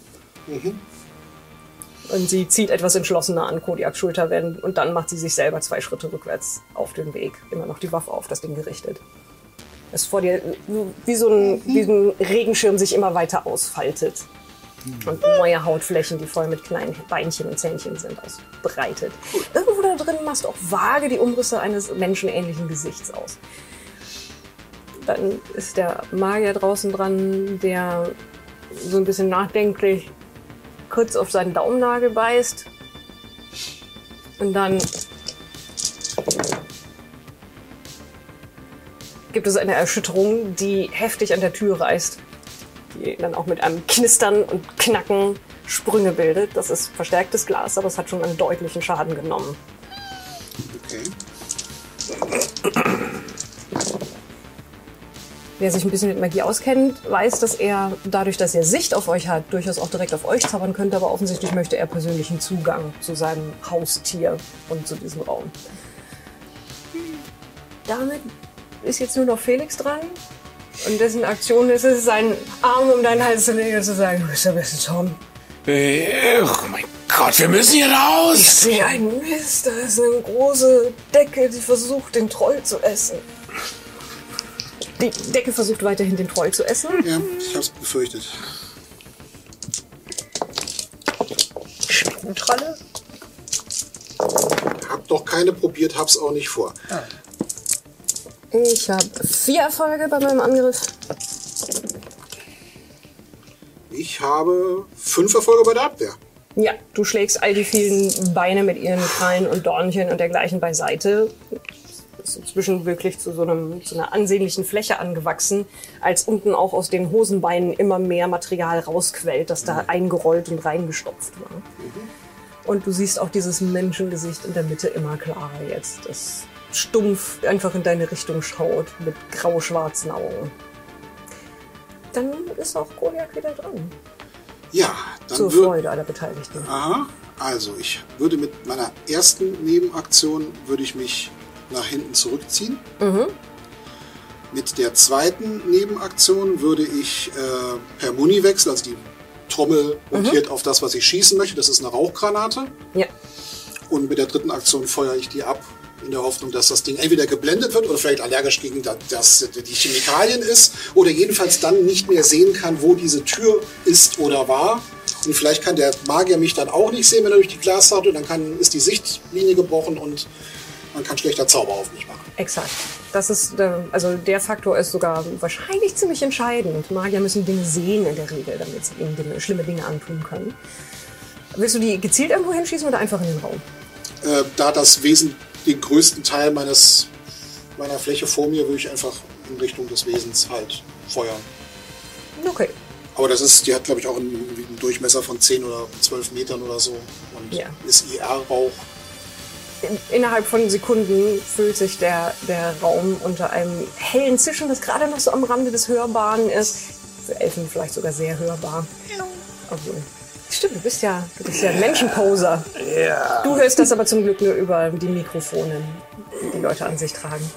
Und sie zieht etwas entschlossener an Kodiaks Schulter und dann macht sie sich selber 2 Schritte rückwärts auf den Weg. Immer noch die Waffe auf das Ding gerichtet. Es ist vor dir wie so ein Regenschirm sich immer weiter ausfaltet. Und neue Hautflächen, die voll mit kleinen Beinchen und Zähnchen sind, ausbreitet. Irgendwo da drin machst du auch vage die Umrisse eines menschenähnlichen Gesichts aus. Dann ist der Magier draußen dran, der so ein bisschen nachdenklich kurz auf seinen Daumennagel beißt. Und dann gibt es eine Erschütterung, die heftig an der Tür reißt. Die dann auch mit einem Knistern und Knacken Sprünge bildet. Das ist verstärktes Glas, aber es hat schon einen deutlichen Schaden genommen. Okay. Wer sich ein bisschen mit Magie auskennt, weiß, dass er, dadurch, dass er Sicht auf euch hat, durchaus auch direkt auf euch zaubern könnte, aber offensichtlich möchte er persönlichen Zugang zu seinem Haustier und zu diesem Raum. Damit ist jetzt nur noch Felix dran. Und dessen Aktion ist es, seinen Arm um deinen Hals zu legen und zu sagen, du bist der beste Tom. Oh mein Gott, wir müssen hier raus! Ich sehe einen Mist, da ist eine große Decke, die versucht, den Troll zu essen. Die Decke versucht weiterhin, den Troll zu essen. Ja, ich hab's befürchtet. Schneckentrolle? Hab doch keine probiert, hab's auch nicht vor. Ich habe 4 Erfolge bei meinem Angriff. Ich habe 5 Erfolge bei der Abwehr. Ja, du schlägst all die vielen Beine mit ihren Krallen und Dornchen und dergleichen beiseite. Das ist inzwischen wirklich zu einer ansehnlichen Fläche angewachsen, als unten auch aus den Hosenbeinen immer mehr Material rausquellt, das da eingerollt und reingestopft war. Und du siehst auch dieses Menschengesicht in der Mitte immer klarer jetzt, das stumpf einfach in deine Richtung schaut, mit grau-schwarzen Augen. Dann ist auch Kodiak wieder dran. Ja, dann Zur Freude aller Beteiligten. Aha, also ich würde mit meiner ersten Nebenaktion würde ich mich nach hinten zurückziehen. Mit der zweiten Nebenaktion würde ich per Muni wechseln, also die Trommel montiert auf das, was ich schießen möchte. Das ist eine Rauchgranate. Ja. Und mit der dritten Aktion feuere ich die ab, in der Hoffnung, dass das Ding entweder geblendet wird oder vielleicht allergisch gegen die Chemikalien ist oder jedenfalls dann nicht mehr sehen kann, wo diese Tür ist oder war. Und vielleicht kann der Magier mich dann auch nicht sehen, wenn er durch die Glashaut, dann ist die Sichtlinie gebrochen und man kann schlechter Zauber auf mich machen. Exakt. Das ist, also der Faktor ist sogar wahrscheinlich ziemlich entscheidend. Magier müssen Dinge sehen in der Regel, damit sie ihnen schlimme Dinge antun können. Willst du die gezielt irgendwo hinschießen oder einfach in den Raum? Da das Wesen den größten Teil meiner Fläche vor mir, würde ich einfach in Richtung des Wesens halt feuern. Okay. Aber die hat, glaube ich, auch einen Durchmesser von 10 oder 12 Metern oder so und ist IR-Rauch. Innerhalb von Sekunden füllt sich der Raum unter einem hellen Zischen, das gerade noch so am Rande des Hörbaren ist. Für Elfen vielleicht sogar sehr hörbar. Also, stimmt, du bist ja ein Menschenposer. Ja. Du hörst das aber zum Glück nur über die Mikrofone, die die Leute an sich tragen.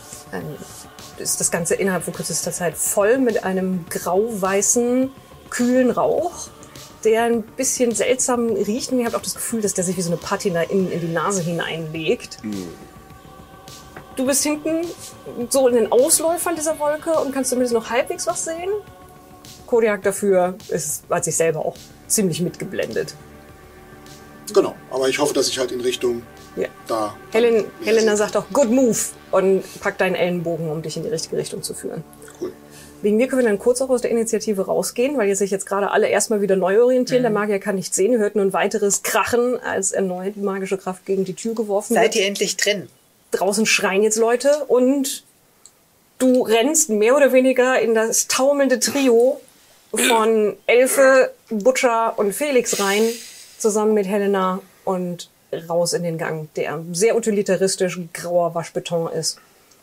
Ist das Ganze innerhalb von kürzester Zeit voll mit einem grau-weißen, kühlen Rauch, der ein bisschen seltsam riecht. Und ihr habt auch das Gefühl, dass der sich wie so eine Patina in die Nase hineinlegt. Du bist hinten so in den Ausläufern dieser Wolke und kannst zumindest noch halbwegs was sehen. Kodiak dafür hat sich selber auch ziemlich mitgeblendet. Genau, aber ich hoffe, dass ich halt in Richtung da... Helena sagt auch, good move, und packt deinen Ellenbogen, um dich in die richtige Richtung zu führen. Cool. Wegen mir können wir dann kurz auch aus der Initiative rausgehen, weil sich jetzt gerade alle erstmal wieder neu orientieren. Der Magier kann nichts sehen, ihr hört nur ein weiteres Krachen, als erneut magische Kraft gegen die Tür geworfen wird. Seid ihr endlich drin? Draußen schreien jetzt Leute und du rennst mehr oder weniger in das taumelnde Trio von Elfe, Butcher und Felix rein, zusammen mit Helena und raus in den Gang, der sehr utilitaristisch grauer Waschbeton ist.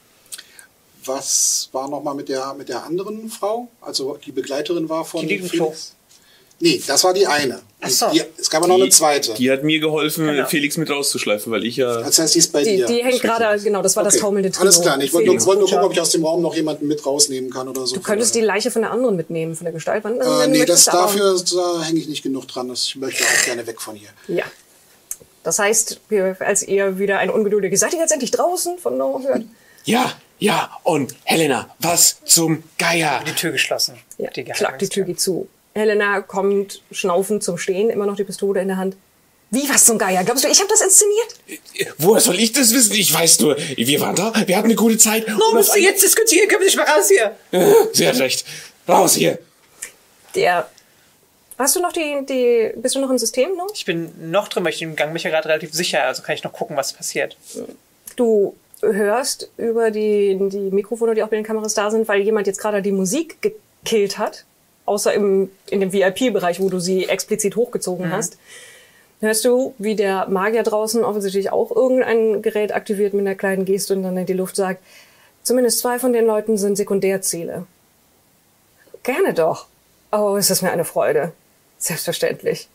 Was war nochmal mit der anderen Frau? Also die Begleiterin war von Die liegt im Felix? Nee, das war die eine. Ach so. Es gab ja noch eine zweite. Die hat mir geholfen, Genau. Felix mit rauszuschleifen, weil ich ja... Das heißt, die ist bei dir. Die hängt gerade, genau, das war das taumelnde Trio. Alles klar, ich wollte Felix, nur Butcher. gucken, ob ich aus dem Raum noch jemanden mit rausnehmen kann oder so. Du könntest die Leiche von der anderen mitnehmen, von der Gestaltwand. Nee, da hänge ich nicht genug dran. Ich möchte auch gerne weg von hier. Ja. Das heißt, als ihr wieder ein ungeduldiges, seid ihr jetzt endlich draußen von Nora hört? Ja, und Helena, was zum Geier? Die Tür geschlossen. Ja, Die klack, die Tür geht zu. Helena kommt schnaufend zum Stehen, immer noch die Pistole in der Hand. Wie, was zum Geier? Glaubst du, ich habe das inszeniert? Woher soll ich das wissen? Ich weiß nur, wir waren da, wir hatten eine gute Zeit. Warum müsst ihr jetzt diskutieren? Können wir nicht mal raus hier? Sie hat recht. Raus hier. Hast du noch bist du noch im System noch? Ich bin noch drin, weil ich im Gang mich ja gerade relativ sicher, also kann ich noch gucken, was passiert. Du hörst über die Mikrofone, die auch bei den Kameras da sind, weil jemand jetzt gerade die Musik gekillt hat, außer in dem VIP-Bereich, wo du sie explizit hochgezogen hast, hörst du, wie der Magier draußen offensichtlich auch irgendein Gerät aktiviert mit einer kleinen Geste und dann in die Luft sagt, zumindest 2 von den Leuten sind Sekundärziele. Gerne doch. Oh, ist das mir eine Freude. Selbstverständlich.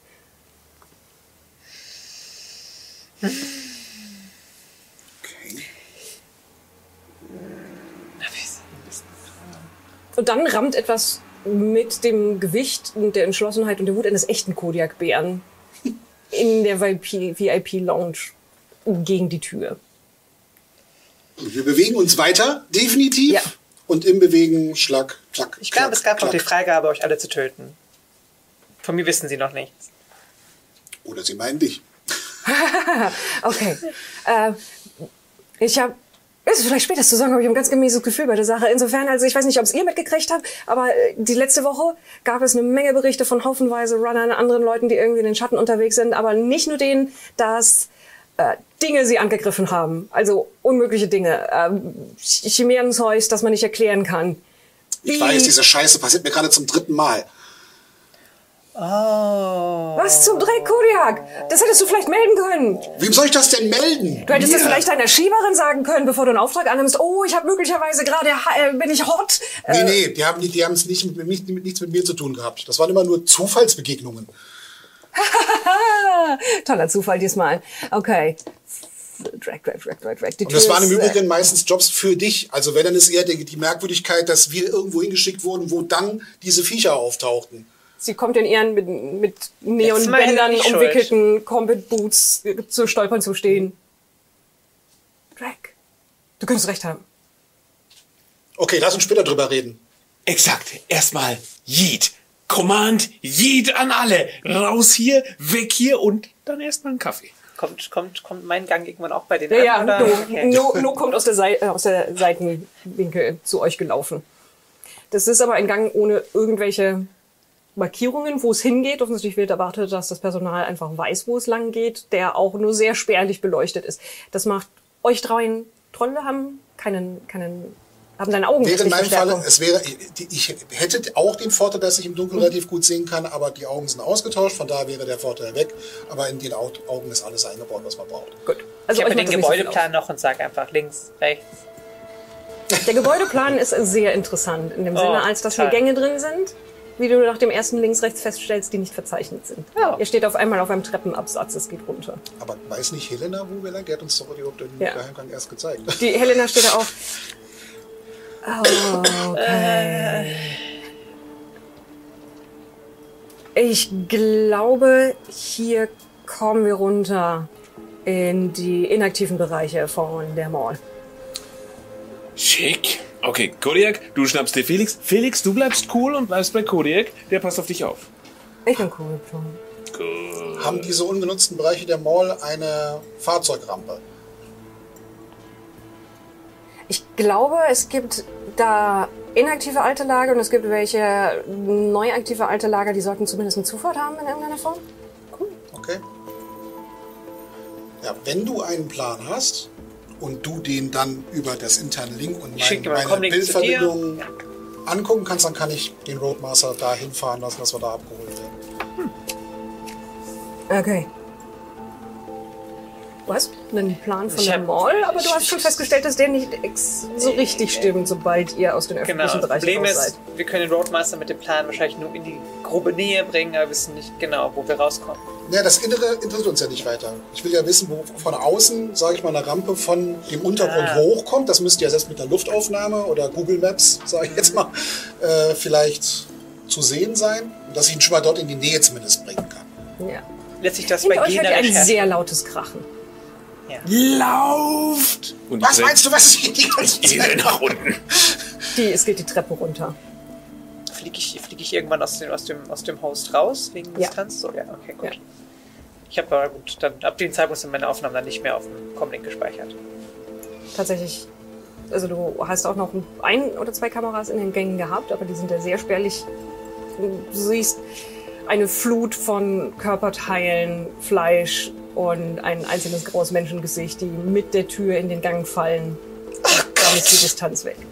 Und dann rammt etwas mit dem Gewicht und der Entschlossenheit und der Wut eines echten Kodiak-Bären in der VIP-Lounge gegen die Tür. Wir bewegen uns weiter, definitiv. Ja. Und im Bewegen Schlag, Klack, Ich glaube, es gab noch die Klack. Freigabe, euch alle zu töten. Von mir wissen sie noch nichts. Oder sie meinen dich. Okay. Ist vielleicht später zu sagen, aber ich habe ein ganz gemieses Gefühl bei der Sache. Insofern, also ich weiß nicht, ob es ihr mitgekriegt habt, aber die letzte Woche gab es eine Menge Berichte von haufenweise Runnern, anderen Leuten, die irgendwie in den Schatten unterwegs sind, aber nicht nur denen, dass Dinge sie angegriffen haben. Also unmögliche Dinge. Chimärenzeug, das man nicht erklären kann. Ich weiß, diese Scheiße passiert mir gerade zum 3. Mal. Oh. Was zum Dreck, Kodiak? Das hättest du vielleicht melden können. Wem soll ich das denn melden? Du hättest Mir? das vielleicht deiner Schieberin sagen können, bevor du einen Auftrag annimmst. Oh, ich habe möglicherweise gerade, bin ich hot. Nee, die haben es nichts mit mir zu tun gehabt. Das waren immer nur Zufallsbegegnungen. Toller Zufall diesmal. Okay. Drag. Die Und das Tür waren im ist, Übrigen meistens Jobs für dich. Also wenn, dann ist eher die Merkwürdigkeit, dass wir irgendwo hingeschickt wurden, wo dann diese Viecher auftauchten. Sie kommt in ihren mit Jetzt mal Neonbändern nicht umwickelten Combat Boots zu stolpern zu stehen. Drag. Du könntest recht haben. Okay, lass uns später drüber reden. Exakt. Erstmal Yeet. Command Yeet an alle. Raus hier, weg hier und dann erstmal einen Kaffee. Kommt mein Gang irgendwann auch bei denen Ja, an? Oder? Okay. No kommt aus der Seitenwinkel zu euch gelaufen. Das ist aber ein Gang ohne irgendwelche Markierungen, wo es hingeht. Offensichtlich wird erwartet, dass das Personal einfach weiß, wo es lang geht, der auch nur sehr spärlich beleuchtet ist. Das macht euch dreien Trolle haben haben deine Augen Wäre in meinem Verstärkung. Fall, ich hätte auch den Vorteil, dass ich im Dunkeln relativ gut sehen kann, aber die Augen sind ausgetauscht, von daher wäre der Vorteil weg. Aber in den Augen ist alles eingebaut, was man braucht. Gut. Ich euch habe macht den das nicht so viel Gebäudeplan noch und sage einfach links, rechts. aus. Der Gebäudeplan ist sehr interessant, in dem Sinne, als dass hier toll. Gänge drin sind, wie du nach dem ersten links-rechts feststellst, die nicht verzeichnet sind. Ja. Ihr steht auf einmal auf einem Treppenabsatz, es geht runter. Aber weiß nicht Helena, wo wir lang? Die hat uns doch den Ja. Geheimgang erst gezeigt. Die Helena steht da auf. Oh, okay. Ich glaube, hier kommen wir runter in die inaktiven Bereiche von der Mall. Schick. Okay, Kodiak, du schnappst dir Felix. Felix, du bleibst cool und bleibst bei Kodiak. Der passt auf dich auf. Ich bin cool. Haben diese ungenutzten Bereiche der Mall eine Fahrzeugrampe? Ich glaube, es gibt da inaktive alte Lager und es gibt welche neu aktive alte Lager, die sollten zumindest eine Zufahrt haben in irgendeiner Form. Okay. Ja, wenn du einen Plan hast und du den dann über das interne Link und Ich schicke dir mal einen meine Comlink zu dir. Bildverbindung angucken kannst, dann kann ich den Roadmaster da hinfahren lassen, dass wir da abgeholt werden. Okay. Du hast einen Plan von Ich der hab- Mall, aber du hast schon festgestellt, dass der nicht so richtig stimmt, sobald ihr aus den Genau, öffentlichen das Bereichen Problem raus ist, seid. wir können den Roadmaster mit dem Plan wahrscheinlich nur in die grobe Nähe bringen, aber wissen nicht genau, wo wir rauskommen. Ja, das Innere interessiert uns ja nicht weiter. Ich will ja wissen, wo von außen, sage ich mal, eine Rampe von dem Untergrund hochkommt. Das müsst ihr ja selbst mit einer Luftaufnahme oder Google Maps, sage ich jetzt mal, vielleicht zu sehen sein. Und dass ich ihn schon mal dort in die Nähe zumindest bringen kann. Ja. Lässt sich das Hinter bei euch hört ihr ein Gena sehr lautes Krachen. Lauft! Und Was meinst du, was ist hier die ganze Ihr Zeit? nach unten. Es geht die Treppe runter. Fliege ich irgendwann aus dem Host raus, wegen Ja. Distanz? So, ja, okay, gut. Ja. Ich habe aber gut, dann ab dem Zeitpunkt sind meine Aufnahmen dann nicht mehr auf dem Comlink gespeichert. Tatsächlich, also du hast auch noch ein oder zwei Kameras in den Gängen gehabt, aber die sind ja sehr spärlich. Du siehst eine Flut von Körperteilen, Fleisch und ein einzelnes graues Menschengesicht, die mit der Tür in den Gang fallen. Dann ist die Distanz weg.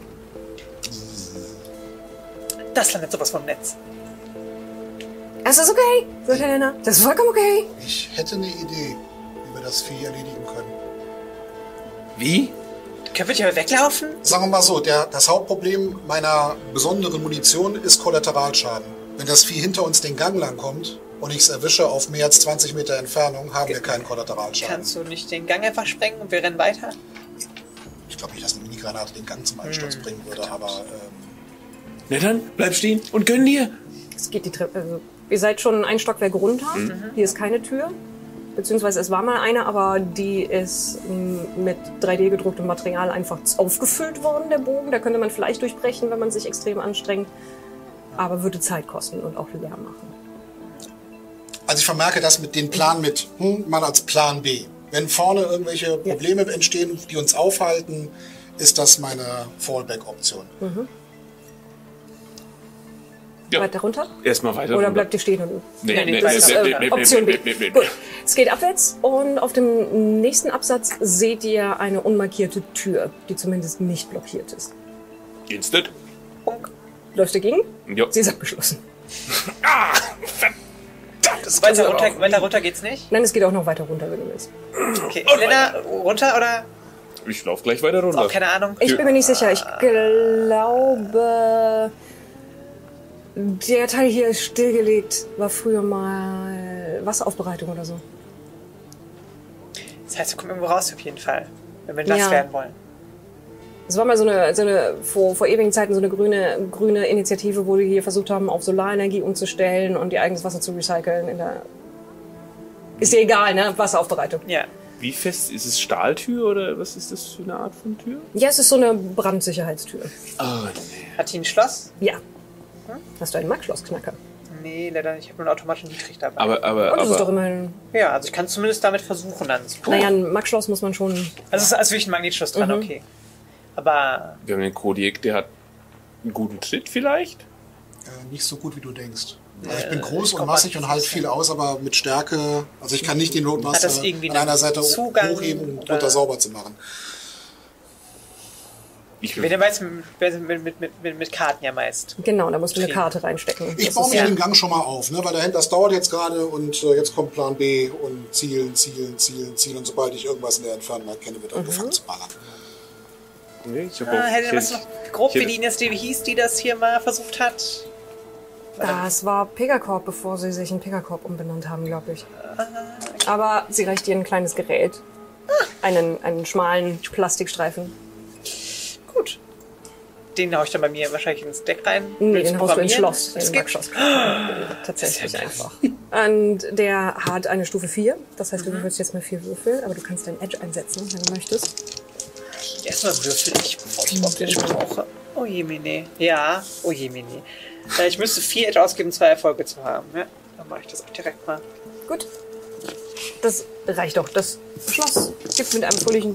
Das landet sowas vom Netz. Das ist okay, sagt Helena. Das ist vollkommen okay. Ich hätte eine Idee, wie wir das Vieh erledigen können. Wie? Können wir nicht aber weglaufen? Sagen wir mal so, das Hauptproblem meiner besonderen Munition ist Kollateralschaden. Wenn das Vieh hinter uns den Gang lang kommt und ich es erwische auf mehr als 20 Meter Entfernung, haben wir keinen Kollateralschaden. Kannst du nicht den Gang einfach sprengen und wir rennen weiter? Ich glaube nicht, dass eine Minigranate den Gang zum Einsturz bringen würde, aber Na dann, bleib stehen und gönn dir. Es geht die Treppe. Also, ihr seid schon ein Stockwerk runter. Hier ist keine Tür. Beziehungsweise es war mal eine, aber die ist mit 3D gedrucktem Material einfach aufgefüllt worden, der Bogen. Da könnte man vielleicht durchbrechen, wenn man sich extrem anstrengt. Aber würde Zeit kosten und auch Lärm machen. also ich vermerke das mit dem Plan mal als Plan B. Wenn vorne irgendwelche Probleme entstehen, die uns aufhalten, ist das meine Fallback-Option. Ja. Weiter runter? Erstmal weiter. Oder runter. bleibt ihr stehen? Und Nee, das ist Option B. nee. Gut. Es geht abwärts und auf dem nächsten Absatz seht ihr eine unmarkierte Tür, die zumindest nicht blockiert ist. Instant. Läufst du dagegen? Ja. Sie ist abgeschlossen. Ah, verdammt. Weiter runter geht's nicht? Nein, es geht auch noch weiter runter, wenn du willst. Okay, Elena, runter oder? Ich laufe gleich weiter runter. Auch keine Ahnung. Ich bin mir nicht sicher. Ich glaube, der Teil hier ist stillgelegt. War früher mal Wasseraufbereitung oder so. Das heißt, wir kommen irgendwo raus auf jeden Fall, wenn wir nass Ja. werden wollen. Es war mal so eine vor ewigen Zeiten so eine grüne Initiative, wo die hier versucht haben, auf Solarenergie umzustellen und ihr eigenes Wasser zu recyceln. Ist dir egal, ne? Wasseraufbereitung. Ja. Wie fest ist es? Stahltür oder was ist das für eine Art von Tür? Ja, es ist so eine Brandsicherheitstür. Oh, nee. Hat die ein Schloss? Ja. Hast du einen Max-Schlossknacker? Nee, leider nicht. Ich habe nur einen automatischen Dietrich dabei. Und das ist doch immerhin... Ja, also ich kann zumindest damit versuchen dann. Naja, ein Max-Schloss muss man schon... Also es ist also wirklich ein Magnetschloss dran, okay. Aber wir haben den Kodiak, der hat einen guten Tritt vielleicht? Nicht so gut, wie du denkst. Also ich bin groß und massig und halte viel aus, aber mit Stärke, also ich kann nicht den Hat Roadmaster das irgendwie an einer Seite Zugang hochheben und oder- drunter sauber zu machen. wenn ihr meist mit Karten ja meist. Genau, da musst du eine Karte reinstecken. Ich Das baue ist mich ja- den Gang schon mal auf, ne? Weil das dauert jetzt gerade und jetzt kommt Plan B und zielen und sobald ich irgendwas in der Entfernung erkenne, wird angefangen zu ballern. Nee, ich hab Hätte was noch grob ich wie die Ines, die hieß, die das hier mal versucht hat? Das war Pegacorp, bevor sie sich in Pegacorp umbenannt haben, glaube ich. Aber sie reicht dir ein kleines Gerät. Einen schmalen Plastikstreifen. Gut. Den hau ich dann bei mir wahrscheinlich ins Deck rein. Nee, Willst den haust du ins programmieren? Schloss. Das Den geht. Max-Schloss. Tatsächlich einfach. Und der hat eine Stufe 4. Das heißt, du würfelst jetzt mal 4 Würfel, aber du kannst deinen Edge einsetzen, wenn du möchtest. Erstmal würfel ich, bevor ich überhaupt Edge brauche. Oh je, Mene. Ja, oh je, Mene. Ich müsste 4 Edge ausgeben, 2 Erfolge zu haben. Ja, dann mache ich das auch direkt mal. Gut. Das reicht doch. Das Schloss gibt mit einem fröhlichen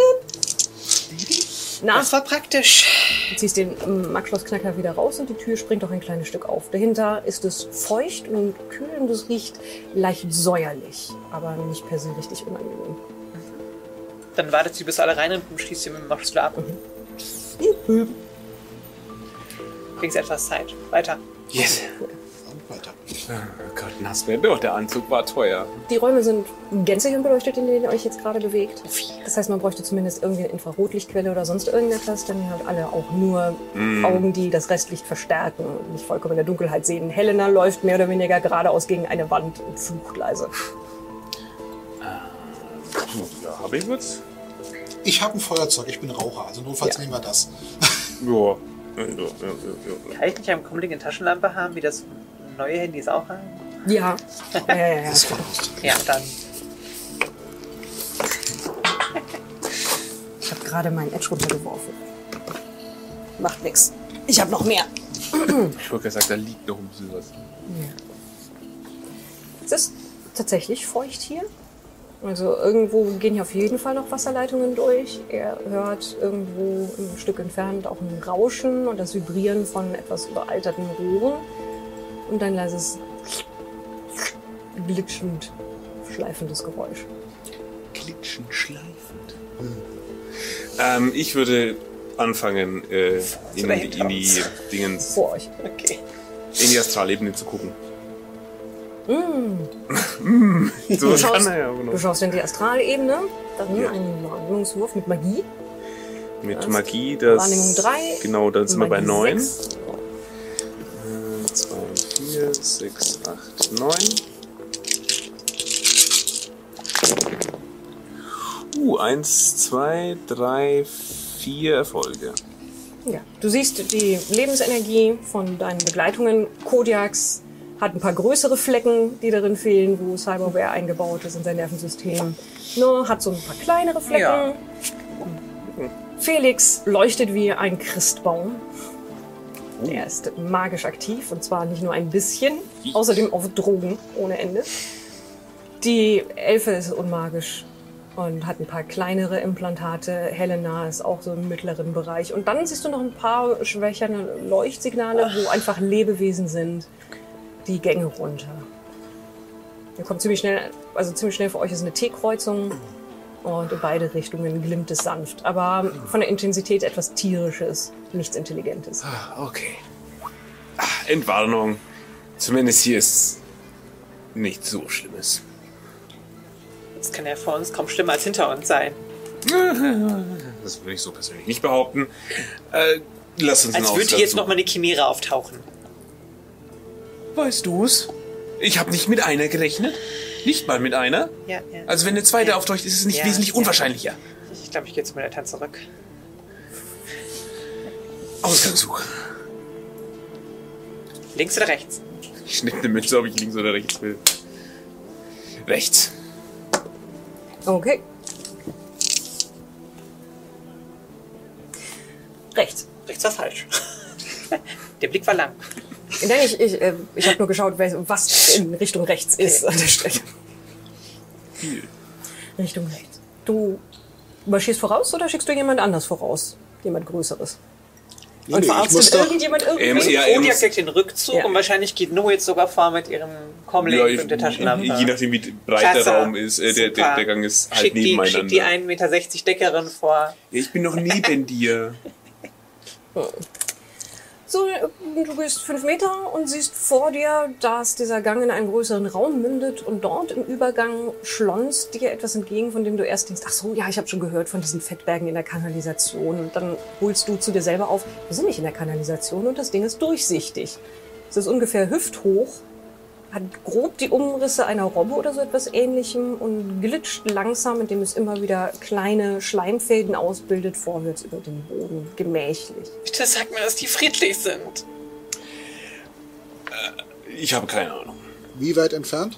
Na, Das war praktisch. du ziehst den Max-Schloss-Knacker wieder raus und die Tür springt auch ein kleines Stück auf. Dahinter ist es feucht und kühl und es riecht leicht säuerlich, aber nicht per se richtig unangenehm. Dann wartet sie, bis alle rein und schließt sie mit dem Schlaf ab. Wenigstens etwas Zeit. Weiter. Yes. Und weiter. Oh Gott, nass werden. Doch, der Anzug war teuer. Die Räume sind gänzlich unbeleuchtet, in denen ihr euch jetzt gerade bewegt. Das heißt, man bräuchte zumindest irgendwie eine Infrarotlichtquelle oder sonst irgendetwas, denn ihr habt alle auch nur Augen, die das Restlicht verstärken und nicht vollkommen in der Dunkelheit sehen. Helena läuft mehr oder weniger geradeaus gegen eine Wand und flucht leise. Ja, habe ich was? Ich habe ein Feuerzeug, ich bin Raucher, also notfalls nehmen wir das. Ja. Kann ich nicht eine kommende Taschenlampe haben, wie das neue Handys auch haben? Ja. Ja. Das war lustig. Ja, dann. Ich habe gerade meinen Edge runtergeworfen. Macht nix. Ich habe noch mehr. Ich wollte gesagt, da liegt noch ein bisschen was. Es ist tatsächlich feucht hier. Also irgendwo gehen hier auf jeden Fall noch Wasserleitungen durch. Er hört irgendwo ein Stück entfernt auch ein Rauschen und das Vibrieren von etwas überalterten Rohren. Und ein leises, glitschend, schleifendes Geräusch. Glitschen, schleifend. Ich würde anfangen, in die Dingens, Vor euch. Okay. in die Astralebene zu gucken. Du So schaust, kann er ja auch du noch. schaust in die Astralebene. Darin ein Wahrnehmungswurf mit Magie. Mit Magie, das. Wahrnehmung 3. Genau, dann sind wir bei 9. 6. 2, 4, 6, 8, 9. 1, 2, 3, 4 Erfolge. Ja. Du siehst die Lebensenergie von deinen Begleitungen. Kodiaks hat ein paar größere Flecken, die darin fehlen, wo Cyberware eingebaut ist in sein Nervensystem. Nur hat so ein paar kleinere Flecken. Ja. Felix leuchtet wie ein Christbaum. Er ist magisch aktiv und zwar nicht nur ein bisschen, außerdem auf Drogen ohne Ende. Die Elfe ist unmagisch und hat ein paar kleinere Implantate. Helena ist auch so im mittleren Bereich. Und dann siehst du noch ein paar schwächere Leuchtsignale, wo einfach Lebewesen sind, die Gänge runter. Ihr kommt ziemlich schnell für euch ist eine T-Kreuzung und in beide Richtungen glimmt es sanft. Aber von der Intensität etwas Tierisches, nichts Intelligentes. Okay. Entwarnung. Zumindest hier ist nichts so Schlimmes. Das kann ja vor uns kaum schlimmer als hinter uns sein. Das würde ich so persönlich nicht behaupten. Lass uns Als einen würde Ausgang jetzt suchen. nochmal eine Chimäre auftauchen. Weißt du's? Ich habe nicht mit einer gerechnet. Nicht mal mit einer. Ja. Also wenn eine zweite auftaucht, ist es nicht Ja, wesentlich ja. unwahrscheinlicher. Ich glaube, ich gehe zu meiner Tante zurück. Ausgang suchen. Links oder rechts? Ich schnitt eine Mütze, ob ich links oder rechts will. Rechts. Okay. Rechts. Rechts war falsch. Der Blick war lang. Nein, ich habe nur geschaut, was in Richtung rechts ist an der Stelle. Richtung rechts. Du marschierst voraus oder schickst du jemand anders voraus? Jemand Größeres? Nee, Und ich verarztet muss doch, irgendjemand irgendwas? Ja, Kodiak kriegt den Rückzug Ja. und wahrscheinlich geht No jetzt sogar vor mit ihrem Comlink und der Taschenlampe. Je nachdem, wie breit der Klasse. Raum ist, der Super. Gang ist halt Schick die nebeneinander. 1,60 Meter Deckerin vor. Ja, ich bin noch neben dir. So, du gehst 5 Meter und siehst vor dir, dass dieser Gang in einen größeren Raum mündet und dort im Übergang schlonzt dir etwas entgegen, von dem du erst denkst, ach so, ja, ich habe schon gehört von diesen Fettbergen in der Kanalisation. Und dann holst du zu dir selber auf, wir sind nicht in der Kanalisation und das Ding ist durchsichtig. Es ist ungefähr hüfthoch, hat grob die Umrisse einer Robbe oder so etwas Ähnlichem und glitscht langsam, indem es immer wieder kleine Schleimfäden ausbildet, vorwärts über den Boden, gemächlich. Bitte sag mir, dass die friedlich sind. Ich habe keine Ahnung. wie weit entfernt?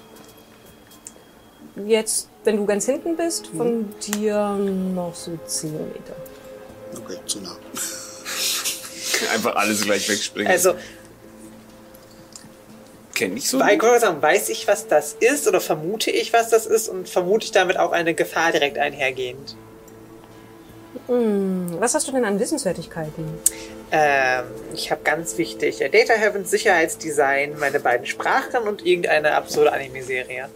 Jetzt, wenn du ganz hinten bist, von dir noch so 10 Meter. Okay, zu nah. Einfach alles gleich wegspringen. Also, kenne ich so. weiß ich, was das ist oder vermute ich, was das ist und vermute ich damit auch eine Gefahr direkt einhergehend? Was hast du denn an Wissenswertigkeiten? Ich habe ganz wichtig Data Heavens, Sicherheitsdesign, meine beiden Sprachen und irgendeine absurde Anime-Serie.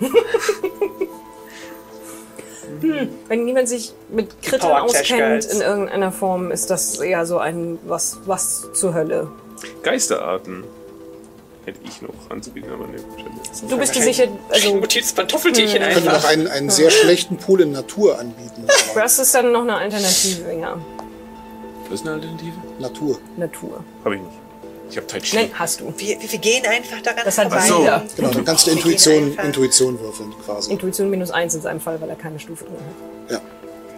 Wenn niemand sich mit Krittern Power Clash auskennt Girls. in irgendeiner Form, ist das eher so ein was zur Hölle. Geisterarten hätte ich noch anzubieten, aber ne, Du bist dir sicher, also Pantoffeltierchen Ich könnte noch einen sehr schlechten Pool in Natur anbieten. Aber das ist dann noch eine Alternative, ja. Was ist eine Alternative? Natur. Natur. Habe ich nicht. Ich habe Tai Chi. Nein, hast du. Wir gehen einfach daran Das hat vorbei. so. jeder. Genau, dann kannst du Wir gehen einfach. Intuition würfeln quasi. Intuition -1 in seinem Fall, weil er keine Stufe drin hat. Ja.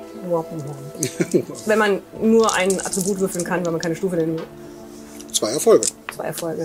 Wenn man nur ein Attribut würfeln kann, weil man keine Stufe drin hat. 2 Erfolge. 2 Erfolge.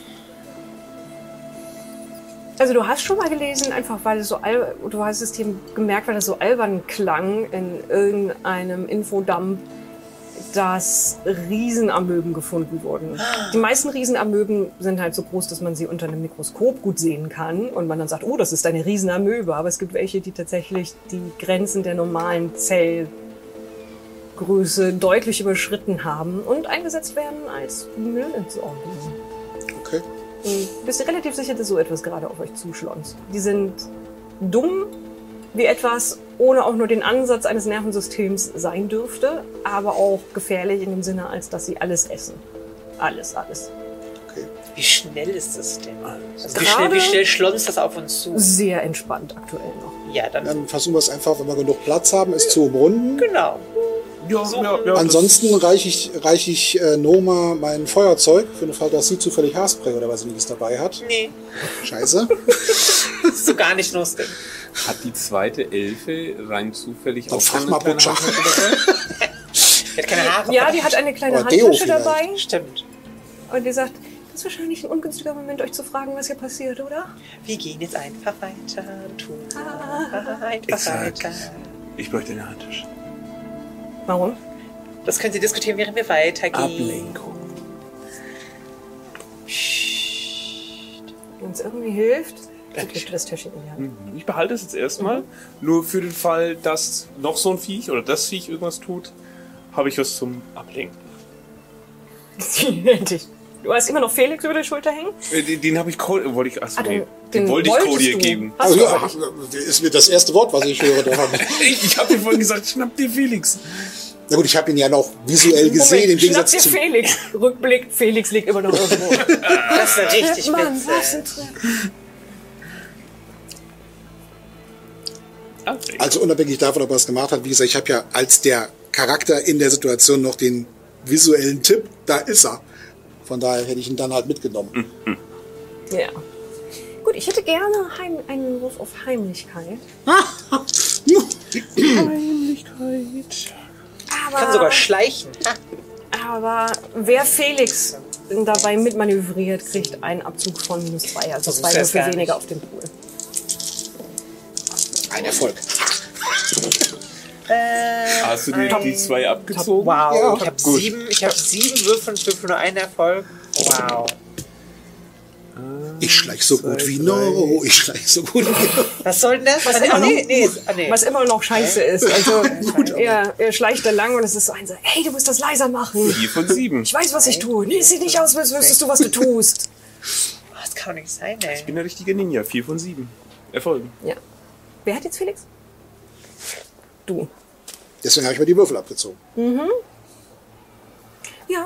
Also du hast schon mal gelesen, einfach weil es so du hast es dir gemerkt, weil es so albern klang in irgendeinem Infodump, dass Riesenamöben gefunden wurden. Die meisten Riesenamöben sind halt so groß, dass man sie unter einem Mikroskop gut sehen kann und man dann sagt, oh, das ist eine Riesenamöbe. Aber es gibt welche, die tatsächlich die Grenzen der normalen Zellgröße deutlich überschritten haben und eingesetzt werden als Müllentsorgung. Okay. Und bist du relativ sicher, dass so etwas gerade auf euch zuschlonzt. Die sind dumm, wie etwas ohne auch nur den Ansatz eines Nervensystems sein dürfte, aber auch gefährlich in dem Sinne, als dass sie alles essen. Alles. Okay. Wie schnell ist das denn? Also Gerade- wie schnell schlonzt das auf uns zu? Sehr entspannt aktuell noch. Ja, dann Dann versuchen wir es einfach, wenn wir genug Platz haben, es zu umrunden. genau. Ja, So. ja. Ansonsten reiche ich Noma mein Feuerzeug, für den Fall, dass sie zufällig Haarspray oder was ähnliches dabei hat. Nee, Scheiße. das ist so gar nicht lustig. Hat die zweite Elfe rein zufällig Dann auch frag so mal eine kleine Butcher. Handtasche dabei? Die hat keine Haare. Ja, die hat eine kleine Oder Deo Handtasche vielleicht. dabei Stimmt. und die sagt, das ist wahrscheinlich ein ungünstiger Moment, euch zu fragen, was hier passiert, oder? Wir gehen jetzt einfach weiter. Tun Ich einfach sag, weiter. ich bräuchte eine Handtasche. Warum? Das können Sie diskutieren, während wir weitergehen. Ablenkung. Wenn es irgendwie hilft, so kriegst du das Täschchen in die Hand. Ich behalte es jetzt erstmal. Nur für den Fall, dass noch so ein Viech oder das Viech irgendwas tut, habe ich was zum Ablenken. Du hast immer noch Felix über der Schulter hängen? Den habe ich Cody, wollte ich, achso, nee, den den wollte ich wolltest Cody du. geben. Hast du aber Ist mir das erste Wort, was ich höre. Ich habe dir vorhin gesagt, schnapp dir Felix. Na gut, ich habe ihn ja noch visuell gesehen, im Gegensatz schnapp dir zu... Felix. Rückblick, Felix liegt immer noch irgendwo. Das ist richtig Mann, witzig. was ein Trick. Ablenkung. Also unabhängig davon, ob er es gemacht hat, wie gesagt, ich habe ja als der Charakter in der Situation noch den visuellen Tipp, da ist er. Von daher hätte ich ihn dann halt mitgenommen. Ja. Gut, ich hätte gerne einen Wurf auf Heimlichkeit. Heimlichkeit. Kann sogar schleichen. Aber wer Felix dabei mitmanövriert, kriegt einen Abzug von -2, also Das 2 ist erst Würfel gar weniger nicht. auf dem Pool. Ein Erfolg. Hast du dir die 2 abgezogen? Wow, Ja. ich habe Gut. 7 Würfel und ich würfel nur einen Erfolg. Wow. Ich schleich so gut wie No. Ich schleich so gut wie No. Was soll denn das? immer noch- nee. Was immer noch scheiße ist. Also er schleicht da lang und es ist so ein so, hey, du musst das leiser machen. 4 von 7. Ich weiß, was ich tue. Nee, es sieht nicht aus, als wüsstest du, was du tust. Oh, das kann doch nicht sein, ey. Ich bin der richtige Ninja. 4 von 7. Erfolgen. Ja. Wer hat jetzt Felix? Du. Deswegen habe ich mir die Würfel abgezogen. Ja,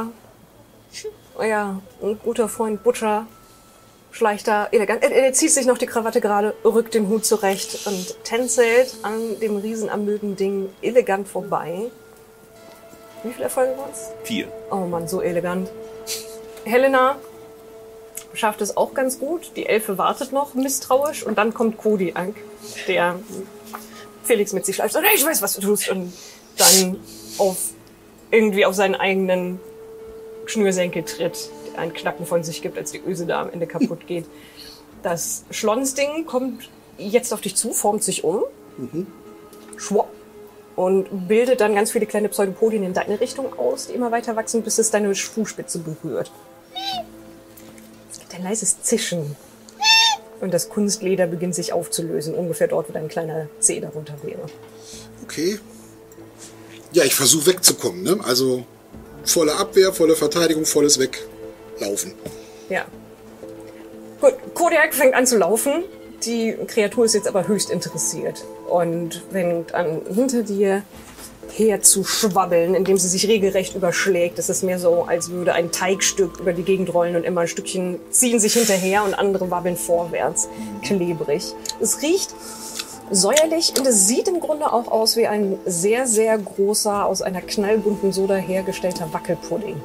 euer guter Freund Butcher schleicht da elegant. Er zieht sich noch die Krawatte gerade, rückt den Hut zurecht und tänzelt an dem Riesenamöben-Ding elegant vorbei. Wie viele Erfolge waren es? 4. Oh Mann, so elegant. Helena schafft es auch ganz gut. Die Elfe wartet noch misstrauisch und dann kommt Cody an, der Felix mit sich schleift. Und hey, ich weiß, was du tust. Und dann irgendwie auf seinen eigenen Schnürsenkel tritt, der ein Knacken von sich gibt, als die Öse da am Ende kaputt geht. Das Schlonsding kommt jetzt auf dich zu, formt sich um. Schwupp. Und bildet dann ganz viele kleine Pseudopodien in deine Richtung aus, die immer weiter wachsen, bis es deine Fußspitze berührt. Es gibt ein leises Zischen. Und das Kunstleder beginnt sich aufzulösen, ungefähr dort, wo dein kleiner Zeh darunter wäre. Okay. Ja, ich versuche wegzukommen. Ne? Also volle Abwehr, volle Verteidigung, volles Weglaufen. Ja. Gut, Kodiak fängt an zu laufen. Die Kreatur ist jetzt aber höchst interessiert. und fängt an, hinter dir herzuschwabbeln, indem sie sich regelrecht überschlägt. Es ist mehr so, als würde ein Teigstück über die Gegend rollen und immer ein Stückchen ziehen sich hinterher und andere wabbeln vorwärts. Klebrig. Es riecht säuerlich und es sieht im Grunde auch aus wie ein sehr, sehr großer, aus einer knallbunten Soda hergestellter Wackelpudding,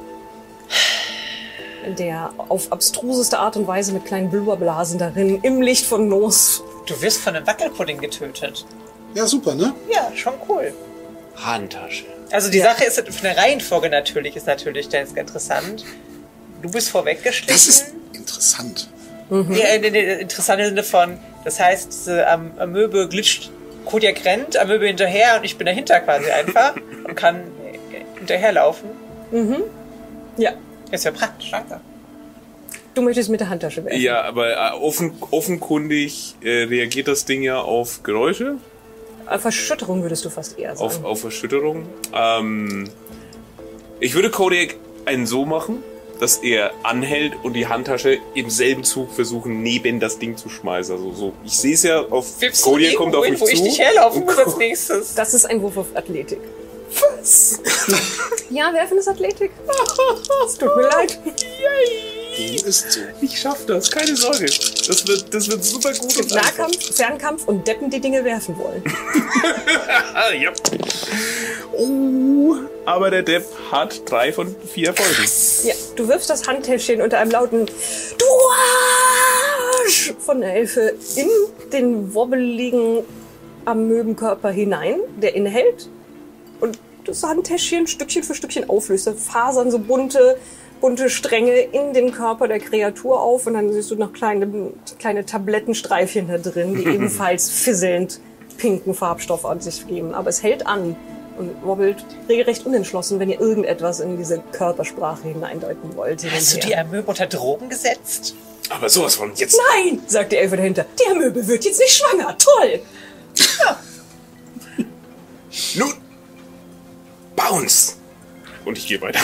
der auf abstruseste Art und Weise mit kleinen Blubberblasen darin im Licht von Moos. Du wirst von einem Wackelpudding getötet. Ja, super, ne? Ja, schon cool. Handtasche. Also die Sache ist, von der Reihenfolge natürlich, ist natürlich ganz interessant. Du bist vorweggeschlichen. Das ist interessant. Ja, interessant im Sinne von, das heißt, diese Amöbe glitscht, Kodiak rennt, Amöbe hinterher und ich bin dahinter quasi einfach und kann hinterherlaufen. Ja, Ist ja praktisch, danke. du möchtest mit der Handtasche werfen. Ja, aber offenkundig reagiert das Ding ja auf Geräusche, Auf Verschütterung würdest du fast eher sagen. auf Erschütterung. Ich würde Kodiak einen so machen, dass er anhält und die Handtasche im selben Zug versuchen, neben das Ding zu schmeißen. Also so, ich sehe es ja, auf Wirfst du Kodiak irgendwo kommt auf hin, mich wo zu. ich nicht herlaufen und muss als nächstes. Das ist ein Wurf auf Athletik. Was? Ja, werfen ist Athletik. Es tut mir leid. Dem ist so. Ich schaff das, keine Sorge. Das wird super gut. Es gibt Nahkampf, Fernkampf und Deppen, die Dinge werfen wollen. Ja. Oh, aber der Depp hat 3 von 4 Erfolgen. Ja, du wirfst das Handtäschchen unter einem lauten Du Arsch von der Elfe in den wobbeligen Amöbenkörper hinein, der innehält und das Handtäschchen Stückchen für Stückchen auflöst. Da fasern so bunte Stränge in den Körper der Kreatur auf und dann siehst du noch kleine Tablettenstreifchen da drin, die ebenfalls fisselnd pinken Farbstoff an sich geben. Aber es hält an und wobbelt regelrecht unentschlossen, wenn ihr irgendetwas in diese Körpersprache hineindeuten wollt. Hast du die Amöbe unter Drogen gesetzt? Aber sowas von jetzt. Nein, sagt die Elfe dahinter. Die Amöbe wird jetzt nicht schwanger. Toll. Nun, bounce! Und ich gehe weiter.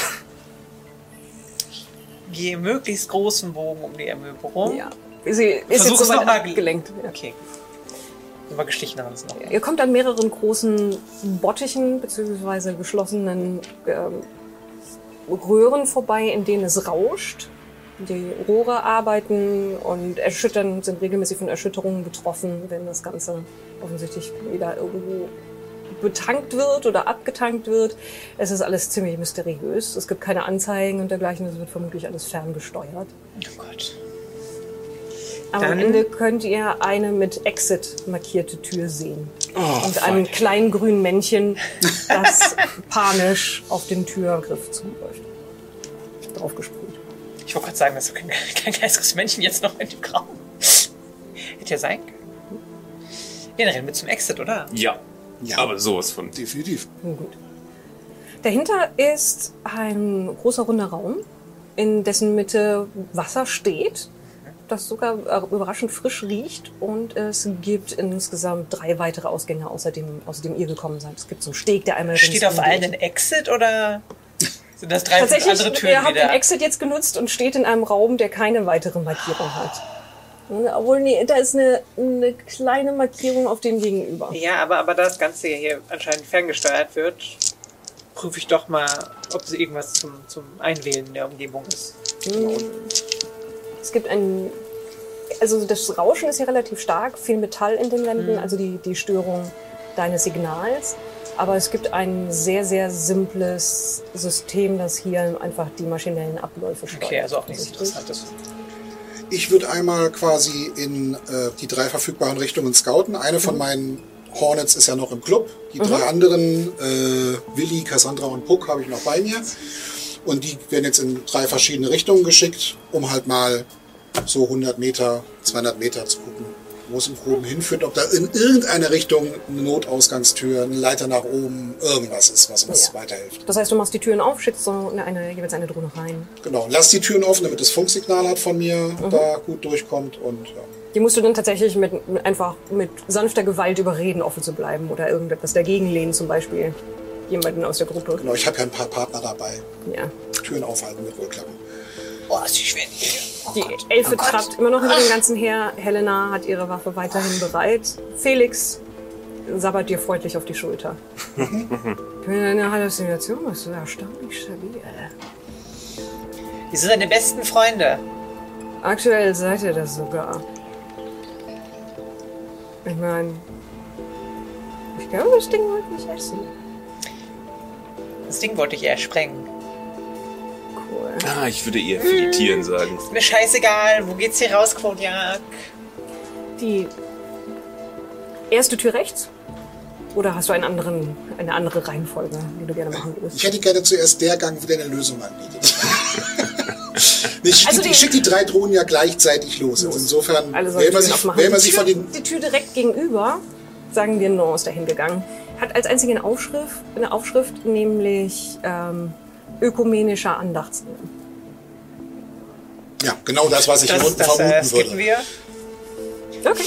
Gehe möglichst großen Bogen um die Amöbe rum. Ja. Sie ist jetzt Versuch es soweit noch mal abgelenkt. Ja. Okay. Aber gestichen haben wir es noch. Ihr kommt an mehreren großen Bottichen bzw. geschlossenen Röhren vorbei, in denen es rauscht. Die Rohre arbeiten und sind regelmäßig von Erschütterungen betroffen, wenn das Ganze offensichtlich wieder irgendwo betankt wird oder abgetankt wird. Es ist alles ziemlich mysteriös. Es gibt keine Anzeigen und dergleichen. Es wird vermutlich alles ferngesteuert. Oh Gott. Aber am Dann- Ende könnt ihr eine mit Exit markierte Tür sehen. Oh, Und einem kleinen grünen Männchen, das panisch auf den Türgriff zuläuft. Draufgesprüht. Ich wollte gerade sagen, dass du kein geistiges Männchen jetzt noch in dem Raum. Hätte ja sein können. Ja, dann rennen wir zum Exit, oder? Ja. Ja. Aber sowas von. Definitiv. Nun gut. Dahinter ist ein großer runder Raum, in dessen Mitte Wasser steht, das sogar überraschend frisch riecht. Und es gibt insgesamt 3 weitere Ausgänge, aus dem ihr gekommen seid. Es gibt so einen Steg, der einmal Steht auf ringsum allen geht. ein Exit oder sind das 3 Tatsächlich, andere Türen ihr habt den wieder? Exit jetzt genutzt und steht in einem Raum, der keine weitere Markierung hat. Obwohl, nee, da ist eine kleine Markierung auf dem Gegenüber. Ja, aber da das Ganze hier anscheinend ferngesteuert wird, prüfe ich doch mal, ob es irgendwas zum Einwählen in der Umgebung ist. Es gibt also das Rauschen ist hier relativ stark, viel Metall in den Wänden, also die Störung deines Signals. Aber es gibt ein sehr, sehr simples System, das hier einfach die maschinellen Abläufe steuert. Okay, also auch nichts Interessantes. Ich würde einmal quasi in die 3 verfügbaren Richtungen scouten. Eine von meinen Hornets ist ja noch im Club. Die 3 anderen, Willi, Cassandra und Puck, habe ich noch bei mir. Und die werden jetzt in 3 verschiedene Richtungen geschickt, um halt mal so 100 Meter, 200 Meter zu gucken, wo es im Groben hinführt. Ob da in irgendeine Richtung eine Notausgangstür, eine Leiter nach oben, irgendwas ist, was uns weiterhilft. Das heißt, du machst die Türen auf, schickst so jeweils eine Drohne rein. Genau, lass die Türen offen, damit das Funksignal hat von mir da gut durchkommt. Und ja. Die musst du dann tatsächlich einfach mit sanfter Gewalt überreden, offen zu bleiben oder irgendetwas dagegen lehnen, zum Beispiel jemanden aus der Gruppe. Genau, ich habe ja ein paar Partner dabei. Ja. Türen aufhalten wird wohl klappen. Boah, ist die schwer hier. Die Elfe trappt immer noch hinter dem Ganzen her. Helena hat ihre Waffe weiterhin bereit. Felix sabbert dir freundlich auf die Schulter. Ich bin in einer Halluzination, das ist erstaunlich stabil. Wir sind deine besten Freunde. Aktuell seid ihr das sogar. Ich meine, ich glaube, das Ding wollte mich essen. Das Ding wollte ich eher sprengen. Cool. Ah, ich würde eher filetieren sagen. Ist mir scheißegal. Wo geht's hier raus, Kodiak? Die erste Tür rechts? Oder hast du eine andere Reihenfolge, die du gerne machen würdest? Ich hätte gerne zuerst der Gang, wo der eine Lösung anbietet. Ich schicke die 3 Drohnen ja gleichzeitig los. Also insofern wäre man sich von den... Die Tür direkt gegenüber, sagen wir, No ist dahin gegangen, hat als einzige eine Aufschrift, nämlich ökumenischer Andachtsraum. Ja, genau das, was ich hier unten vermuten würde. Wir. Okay.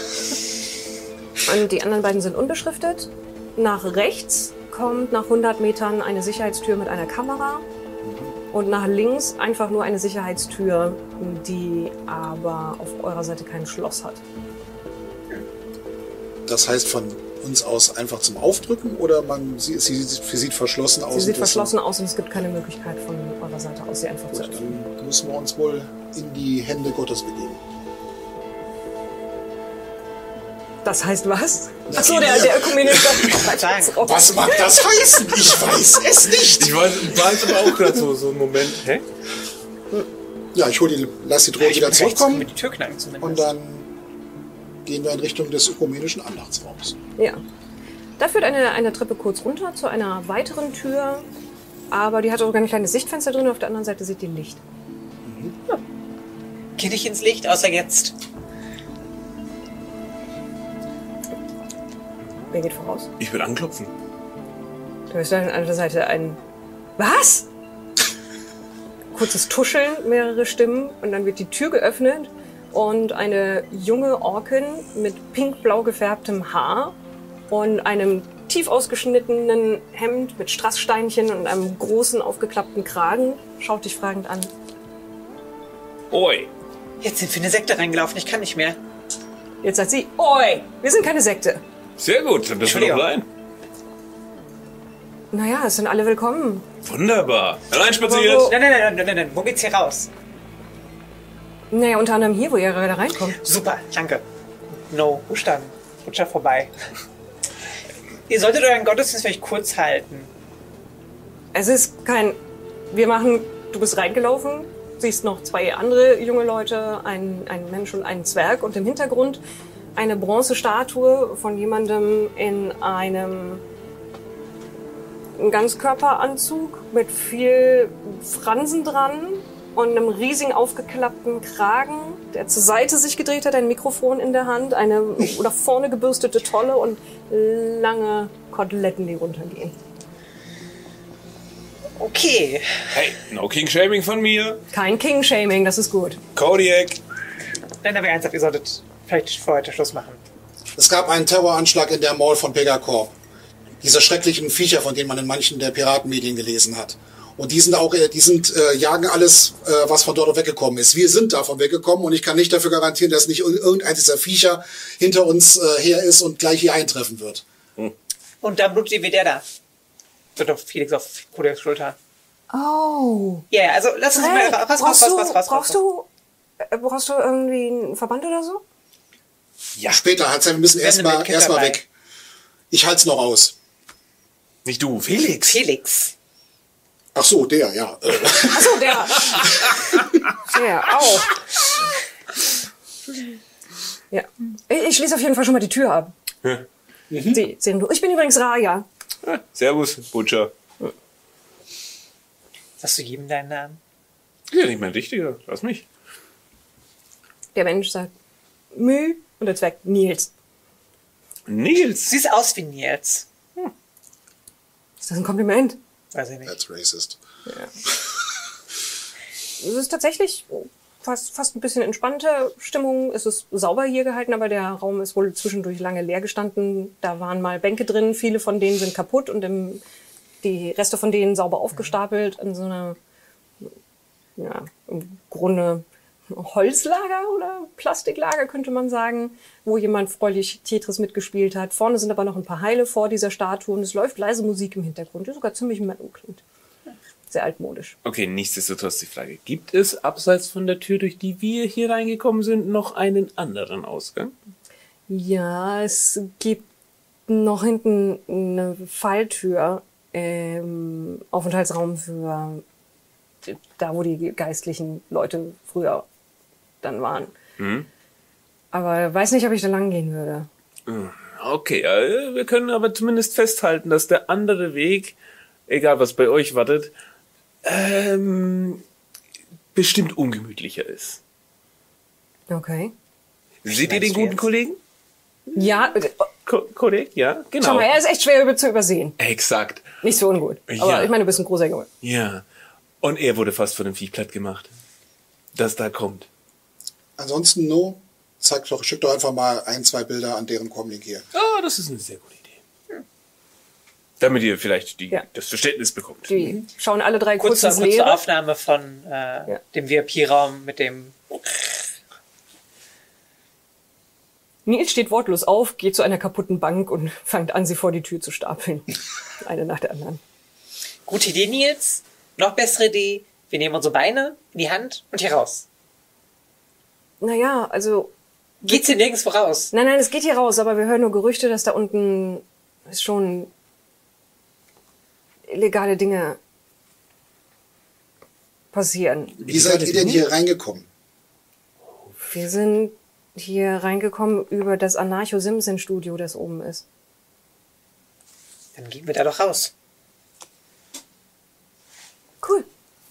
Und die anderen beiden sind unbeschriftet. Nach rechts kommt nach 100 Metern eine Sicherheitstür mit einer Kamera. Und nach links einfach nur eine Sicherheitstür, die aber auf eurer Seite kein Schloss hat. Das heißt von uns aus einfach zum Aufdrücken oder sie sieht verschlossen aus? Sie sieht verschlossen aus und es gibt keine Möglichkeit von eurer Seite aus, sie einfach zu öffnen. Dann müssen wir uns wohl in die Hände Gottes begeben. Das heißt was? Achso, der ökumenische. Was mag das heißen? Ich weiß es nicht. Ich war jetzt aber auch gerade so ein Moment. Hä? Ja, lass die Drohne wieder zurückkommen Mit die Tür knacken zumindest. und dann gehen wir in Richtung des ökumenischen Andachtsraums. Ja. Da führt eine Treppe kurz runter zu einer weiteren Tür, aber die hat auch ein kleines Sichtfenster drin, auf der anderen Seite seht ihr Licht. Geh nicht ins Licht, außer jetzt. Wer geht voraus? Ich will anklopfen. Du hörst an der anderen Seite ein Was? Kurzes Tuscheln, mehrere Stimmen und dann wird die Tür geöffnet und eine junge Orkin mit pink-blau gefärbtem Haar und einem tief ausgeschnittenen Hemd mit Strasssteinchen und einem großen aufgeklappten Kragen schaut dich fragend an. Oi. Jetzt sind wir in eine Sekte reingelaufen, ich kann nicht mehr. Jetzt sagt sie, Oi, wir sind keine Sekte. Sehr gut, dann dürfen wir doch rein. Naja, es sind alle willkommen. Wunderbar. Reinspaziert. Nein, wo geht's hier raus? Naja, unter anderem hier, wo ihr gerade reinkommt. Super, danke. No, Buchstaben. Rutscher vorbei. Ihr solltet euren Gottesdienst vielleicht kurz halten. Es ist kein... Du bist reingelaufen, siehst noch 2 andere junge Leute, einen Mensch und einen Zwerg und im Hintergrund eine Bronzestatue von jemandem in einem Ganzkörperanzug mit viel Fransen dran und einem riesigen aufgeklappten Kragen, der zur Seite sich gedreht hat, ein Mikrofon in der Hand, eine oder vorne gebürstete Tolle und lange Koteletten, die runtergehen. Okay. Hey, no King-Shaming von mir. Kein King-Shaming, das ist gut. Kodiak. Nein, aber ernsthaft, ihr solltet vielleicht für heute Schluss machen. Es gab einen Terroranschlag in der Mall von Pegacorp. Diese schrecklichen Viecher, von denen man in manchen der Piratenmedien gelesen hat. Und die jagen alles, was von dort weggekommen ist. Wir sind davon weggekommen und ich kann nicht dafür garantieren, dass nicht irgendeins dieser Viecher hinter uns her ist und gleich hier eintreffen wird. Und dann blutet ihr wie der da. So doch Felix auf Kodiaks Schulter. Oh. Ja, yeah, also lass uns mal raus. Brauchst du irgendwie einen Verband oder so? Ja, später. Wir müssen erstmal weg. Ich halt's noch aus. Nicht du, Felix. Felix. Ach so, der, ja. Ach so, der. Der auch. Ja. Ich schließe auf jeden Fall schon mal die Tür ab. Ja. Sehen du. Ich bin übrigens Raya. Servus, Butcher. Sagst du jedem deinen Namen? Ja, nicht mein richtiger. Lass mich. Der Mensch sagt Mü und der Zwerg Nils. Nils. Siehst aus wie Nils. Ist das ein Kompliment? Weiß ich nicht. That's racist. Ja. Es ist tatsächlich fast ein bisschen entspannte Stimmung. Es ist sauber hier gehalten, aber der Raum ist wohl zwischendurch lange leer gestanden. Da waren mal Bänke drin, viele von denen sind kaputt und die Reste von denen sauber aufgestapelt in so einer, ja, im Grunde Holzlager oder Plastiklager, könnte man sagen, wo jemand freudig Tetris mitgespielt hat. Vorne sind aber noch ein paar Heile vor dieser Statue und es läuft leise Musik im Hintergrund, die sogar ziemlich mellow klingt. Sehr altmodisch. Okay, nichtsdestotrotz die Frage. Gibt es abseits von der Tür, durch die wir hier reingekommen sind, noch einen anderen Ausgang? Ja, es gibt noch hinten eine Falltür im Aufenthaltsraum für da, wo die geistlichen Leute früher dann waren. Aber weiß nicht, ob ich da lang gehen würde. Okay, wir können aber zumindest festhalten, dass der andere Weg, egal was bei euch wartet, bestimmt ungemütlicher ist. Okay. Seht ihr den guten Kollegen? Ja, Kollege? Ja, genau. schau mal, er ist echt schwer zu übersehen. Exakt. Nicht so ungut. Ja. Aber ich meine, du bist ein großer Junge. Ja. Und er wurde fast von dem Vieh platt gemacht. Das da kommt. Ansonsten, No, schick doch einfach mal 1, 2 Bilder an deren Comlink hier. Ah, das ist eine sehr gute Idee. Damit ihr vielleicht Ja. das Verständnis bekommt. Die schauen alle drei kurz ins Kurze Leere. Aufnahme von dem VIP-Raum mit dem... Nils steht wortlos auf, geht zu einer kaputten Bank und fängt an, sie vor die Tür zu stapeln. Eine nach der anderen. Gute Idee, Nils. Noch bessere Idee. Wir nehmen unsere Beine in die Hand und hier raus. Naja, also... Geht's hier nirgends raus? Nein, es geht hier raus, aber wir hören nur Gerüchte, dass da unten schon illegale Dinge passieren. Wie seid ihr denn hier reingekommen? Wir sind hier reingekommen über das Anarcho-Simpson-Studio, das oben ist. Dann gehen wir da doch raus. Cool.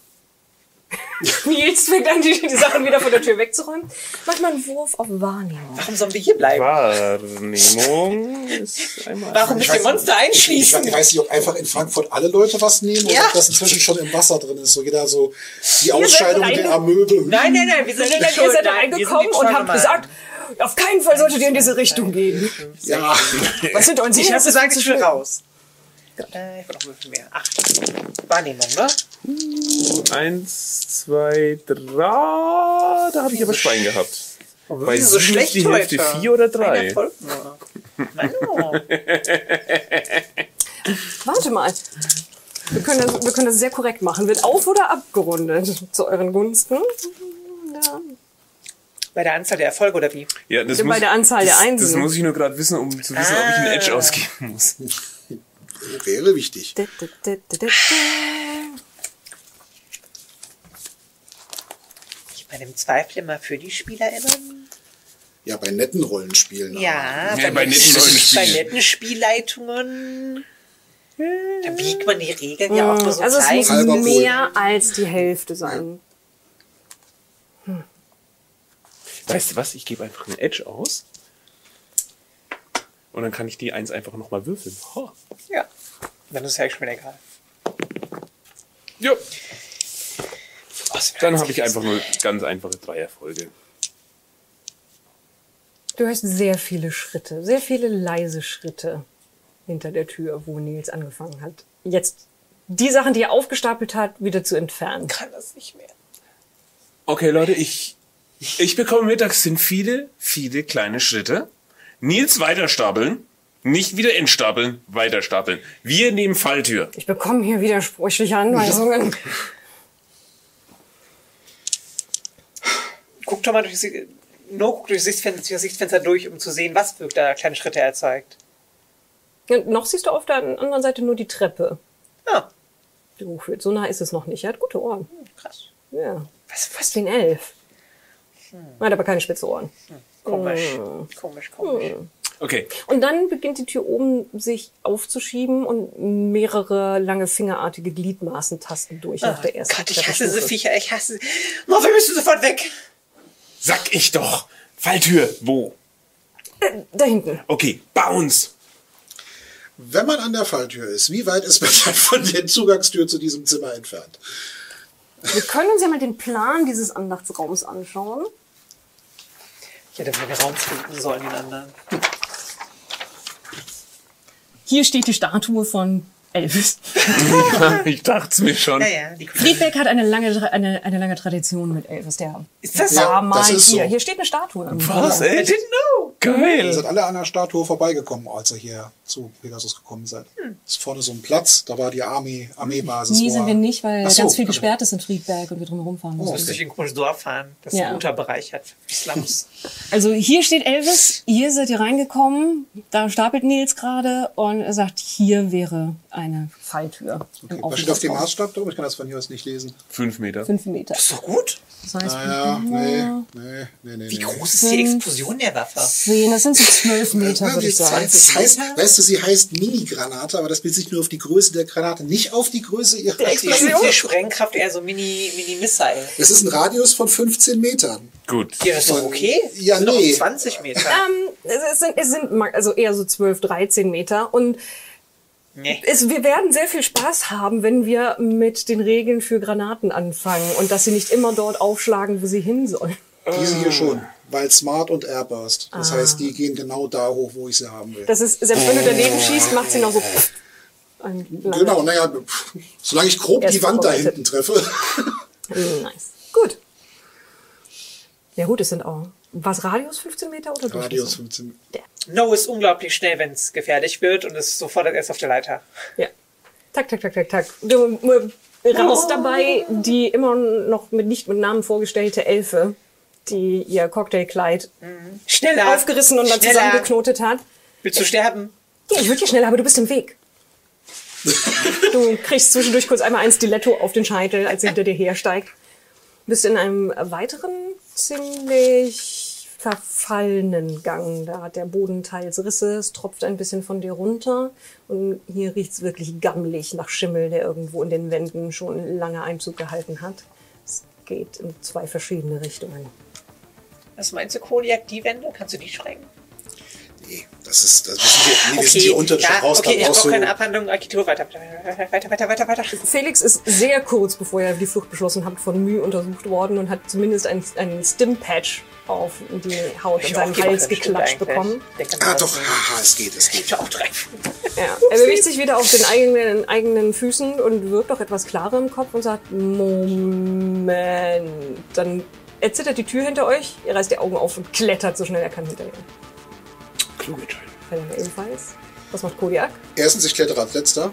Nils fängt an, die Sachen wieder von der Tür wegzuräumen. Mach mal einen Wurf auf Wahrnehmung. Warum sollen wir hier bleiben? Wahrnehmung ist einmal... Warum nicht die Monster einschließen? Ich weiß nicht, ob einfach in Frankfurt alle Leute was nehmen oder ob das inzwischen schon im Wasser drin ist. So jeder so die Ausscheidung der Amöbe. Nein, wir sind nicht Ihr seid da reingekommen und habt gesagt, auf keinen Fall solltet ihr in diese Richtung gehen. Ja. Was sind uns Ich habe gesagt, ich will raus. Ich will noch würfeln mehr. 8. Wahrnehmung, ne? 1, 2, 3. Da habe ich aber Schwein gehabt. Bei so 7 schlecht ist die Hälfte heute. 4 oder Ein 3. Erfolg nur. Manu. Warte mal. Wir können das sehr korrekt machen. Wird auf- oder abgerundet zu euren Gunsten? Ja. Bei der Anzahl der Erfolge oder wie? Ja, das Bei der Anzahl der Das Einsen. muss ich nur gerade wissen, um zu wissen, ob ich einen Edge ausgeben muss. Wäre wichtig. Ich meine, im Zweifel immer für die SpielerInnen. Ja, bei netten Rollenspielen. Ja, bei netten Rollenspielen. bei netten Spielleitungen. Da biegt man die Regeln ja auch nur so Also es muss Halber mehr als die Hälfte sein. Weißt du was? Ich gebe einfach einen Edge aus. Und dann kann ich die 1 einfach nochmal würfeln. Oh. Ja, dann ist es ja schon wieder egal. Ja. Dann habe ich einfach nur ganz einfache 3 Erfolge. Du hörst sehr viele Schritte, sehr viele leise Schritte hinter der Tür, wo Nils angefangen hat, jetzt die Sachen, die er aufgestapelt hat, wieder zu entfernen. Kann das nicht mehr. Okay, Leute, ich bekomme mit, das sind viele, viele kleine Schritte. Nils weiterstapeln. Nicht wieder entstapeln, weiterstapeln. Wir nehmen Falltür. Ich bekomme hier widersprüchliche Anweisungen. Guck doch mal durch das Sichtfenster durch, um zu sehen, was für da kleine Schritte er zeigt. Und noch siehst du auf der anderen Seite nur die Treppe, Ah, die hochführt. So nah ist es noch nicht. Er hat gute Ohren. krass. Ja, fast wie ein Elf. Er hat aber keine spitze Ohren. Komisch. Okay. Und dann beginnt die Tür oben sich aufzuschieben und mehrere lange fingerartige Gliedmaßen tasten durch nach der ersten Gott, ich hasse diese Treppenstufe. Viecher, ich hasse sie. Oh, wir müssen sofort weg. Sag ich doch. Falltür. Wo? Da hinten. Okay. Bounce. Wenn man an der Falltür ist, wie weit ist man dann von der Zugangstür zu diesem Zimmer entfernt? Wir können uns ja mal den Plan dieses Andachtsraums anschauen. Ich hätte mir Raum finden sollen, den anderen. Hier steht die Statue von Elvis. Ich dachte es mir schon. Ja, die Friedberg hat eine lange Tradition mit Elvis. Der Ist das war Ja, mal das ist hier. so. Hier steht eine Statue. Was, I ey? didn't know. Ihr Geil. seid alle an der Statue vorbeigekommen, als ihr hier zu Pegasus gekommen seid. Ist vorne so ein Platz, da war die Armeebasis. Nie sind wir nicht, weil Ach so, ganz viel okay. gesperrt ist in Friedberg und wir drum rumfahren müssen. Müsste ich in ein komisches Dorf fahren, das Ja. einen Unterbereich hat. Slums. Also hier steht Elvis, hier seid ihr reingekommen, da stapelt Nils gerade und er sagt, hier wäre eine Falltür. Okay. Was steht auf dem Maßstab drauf? Ich kann das von hier aus nicht lesen. 5 Meter. 5 Meter. Ist doch gut. Das heißt, Naja, nee. Wie groß ist die Explosion der Waffe? 10, das sind so 12 Meter, würde ich sagen. Das heißt, weißt du, sie heißt Mini-Granate, aber das bezieht sich nur auf die Größe der Granate, nicht auf die Größe ihrer Die Sprengkraft eher so Mini-Missile. Es ist ein Radius von 15 Metern. Gut. Ja, das ist doch okay. Ja, Sind doch nee. 20 Meter. Es sind also eher so 12, 13 Meter und Nee. wir werden sehr viel Spaß haben, wenn wir mit den Regeln für Granaten anfangen und dass sie nicht immer dort aufschlagen, wo sie hin sollen. Diese hier schon, weil Smart und Airburst. Das heißt, die gehen genau da hoch, wo ich sie haben will. Das ist, selbst wenn du daneben schießt, macht sie noch so. Genau, naja, solange ich grob Erst die Wand da vorbereitet. hinten treffe. Nice. Gut. Ja gut, es sind auch. Was, Radius 15 Meter oder Durchmesser? Radius 15 Meter. No ist unglaublich schnell, wenn es gefährlich wird und ist sofort erst auf der Leiter. Ja. Tak, tak, tak, tak, tak. Du raus dabei die immer noch nicht mit Namen vorgestellte Elfe, die ihr Cocktailkleid Schneller! aufgerissen und dann Schneller. zusammengeknotet hat. Willst du sterben? Ja, ich würde ja schneller, aber du bist im Weg. Du kriegst zwischendurch kurz einmal ein Stiletto auf den Scheitel, als sie hinter dir hersteigt. Du bist in einem weiteren, ziemlich verfallenen Gang. Da hat der Boden teils Risse, es tropft ein bisschen von dir runter. Und hier riecht's wirklich gammelig nach Schimmel, der irgendwo in den Wänden schon lange Einzug gehalten hat. Es geht in 2 verschiedene Richtungen. Was meinst du, Kodiak, die Wände? Kannst du die sprengen? Nee, das wir sind hier unter ja, raus. okay, ich brauchst brauche du- keine Abhandlung, Architektur, weiter. Felix ist sehr kurz, bevor ihr die Flucht beschlossen habt, von Mühe untersucht worden und hat zumindest einen Stim-Patch auf die Haut an seinem Hals geklatscht bekommen. Doch, haha, es geht. Ich auch 3. Ja. Er bewegt sich wieder auf den eigenen Füßen und wirkt auch etwas klarer im Kopf und sagt, Moment. Dann erzittert die Tür hinter euch, ihr reißt die Augen auf und klettert so schnell er kann hinterher. Kluge Entscheidung. Fällt ebenfalls. Was macht Kodiak? Erstens, ich klettere als letzter.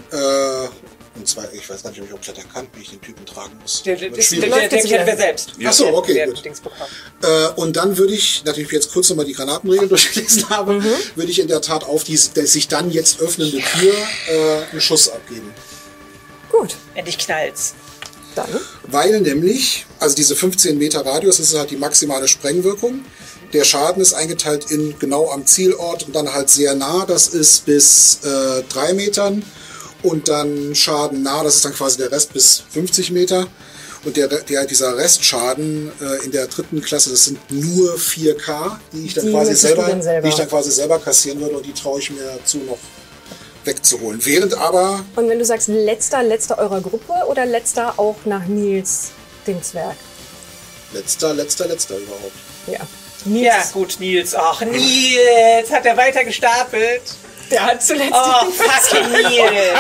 Und zwei, ich weiß gar nicht, ob ich auch klettern kann, wie ich den Typen tragen muss. Der Wird schwierig. kennt wir selbst. Ach so, okay, Der gut. Dings bekommen. Und dann würde ich, nachdem ich jetzt kurz nochmal die Granatenregeln durchgelesen habe, würde ich in der Tat auf die sich dann jetzt öffnende Tür einen Schuss abgeben. Gut, Endlich knallt's. dann. Weil nämlich, also diese 15 Meter Radius ist halt die maximale Sprengwirkung. Der Schaden ist eingeteilt in genau am Zielort und dann halt sehr nah. Das ist bis 3 Metern. Und dann Schaden nah, das ist dann quasi der Rest bis 50 Meter. Und dieser Restschaden in der 3. Klasse, das sind nur 4K, die ich dann quasi selber kassieren würde. Und die traue ich mir zu, noch wegzuholen. Während aber Und wenn du sagst letzter eurer Gruppe oder letzter auch nach Nils, dem Zwerg? letzter überhaupt. Ja. Nils, Ja, gut, Nils. Ach, Nils hat er weiter gestapelt. der hat zuletzt Oh, fucking Nils.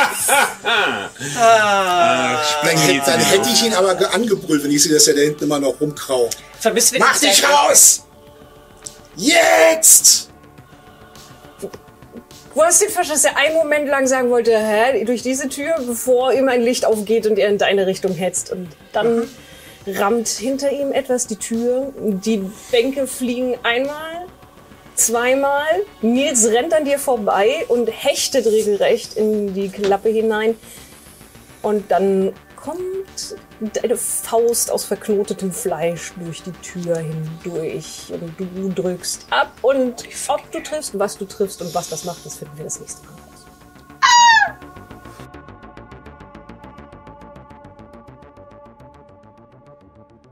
Dann hätte ich ihn aber angebrüllt, wenn ich sehe, dass er da hinten immer noch rumkraucht. Vermisst wir Mach den dich Zwerg? raus! Jetzt! Du hast den Verstand, dass er einen Moment lang sagen wollte, durch diese Tür, bevor ihm ein Licht aufgeht und er in deine Richtung hetzt. Und dann rammt hinter ihm etwas die Tür. Die Bänke fliegen einmal, zweimal. Nils rennt an dir vorbei und hechtet regelrecht in die Klappe hinein. Und dann kommt eine Faust aus verknotetem Fleisch durch die Tür hindurch. Und du drückst ab. Und ob du triffst, was du triffst und was das macht, das finden wir das nächste Mal.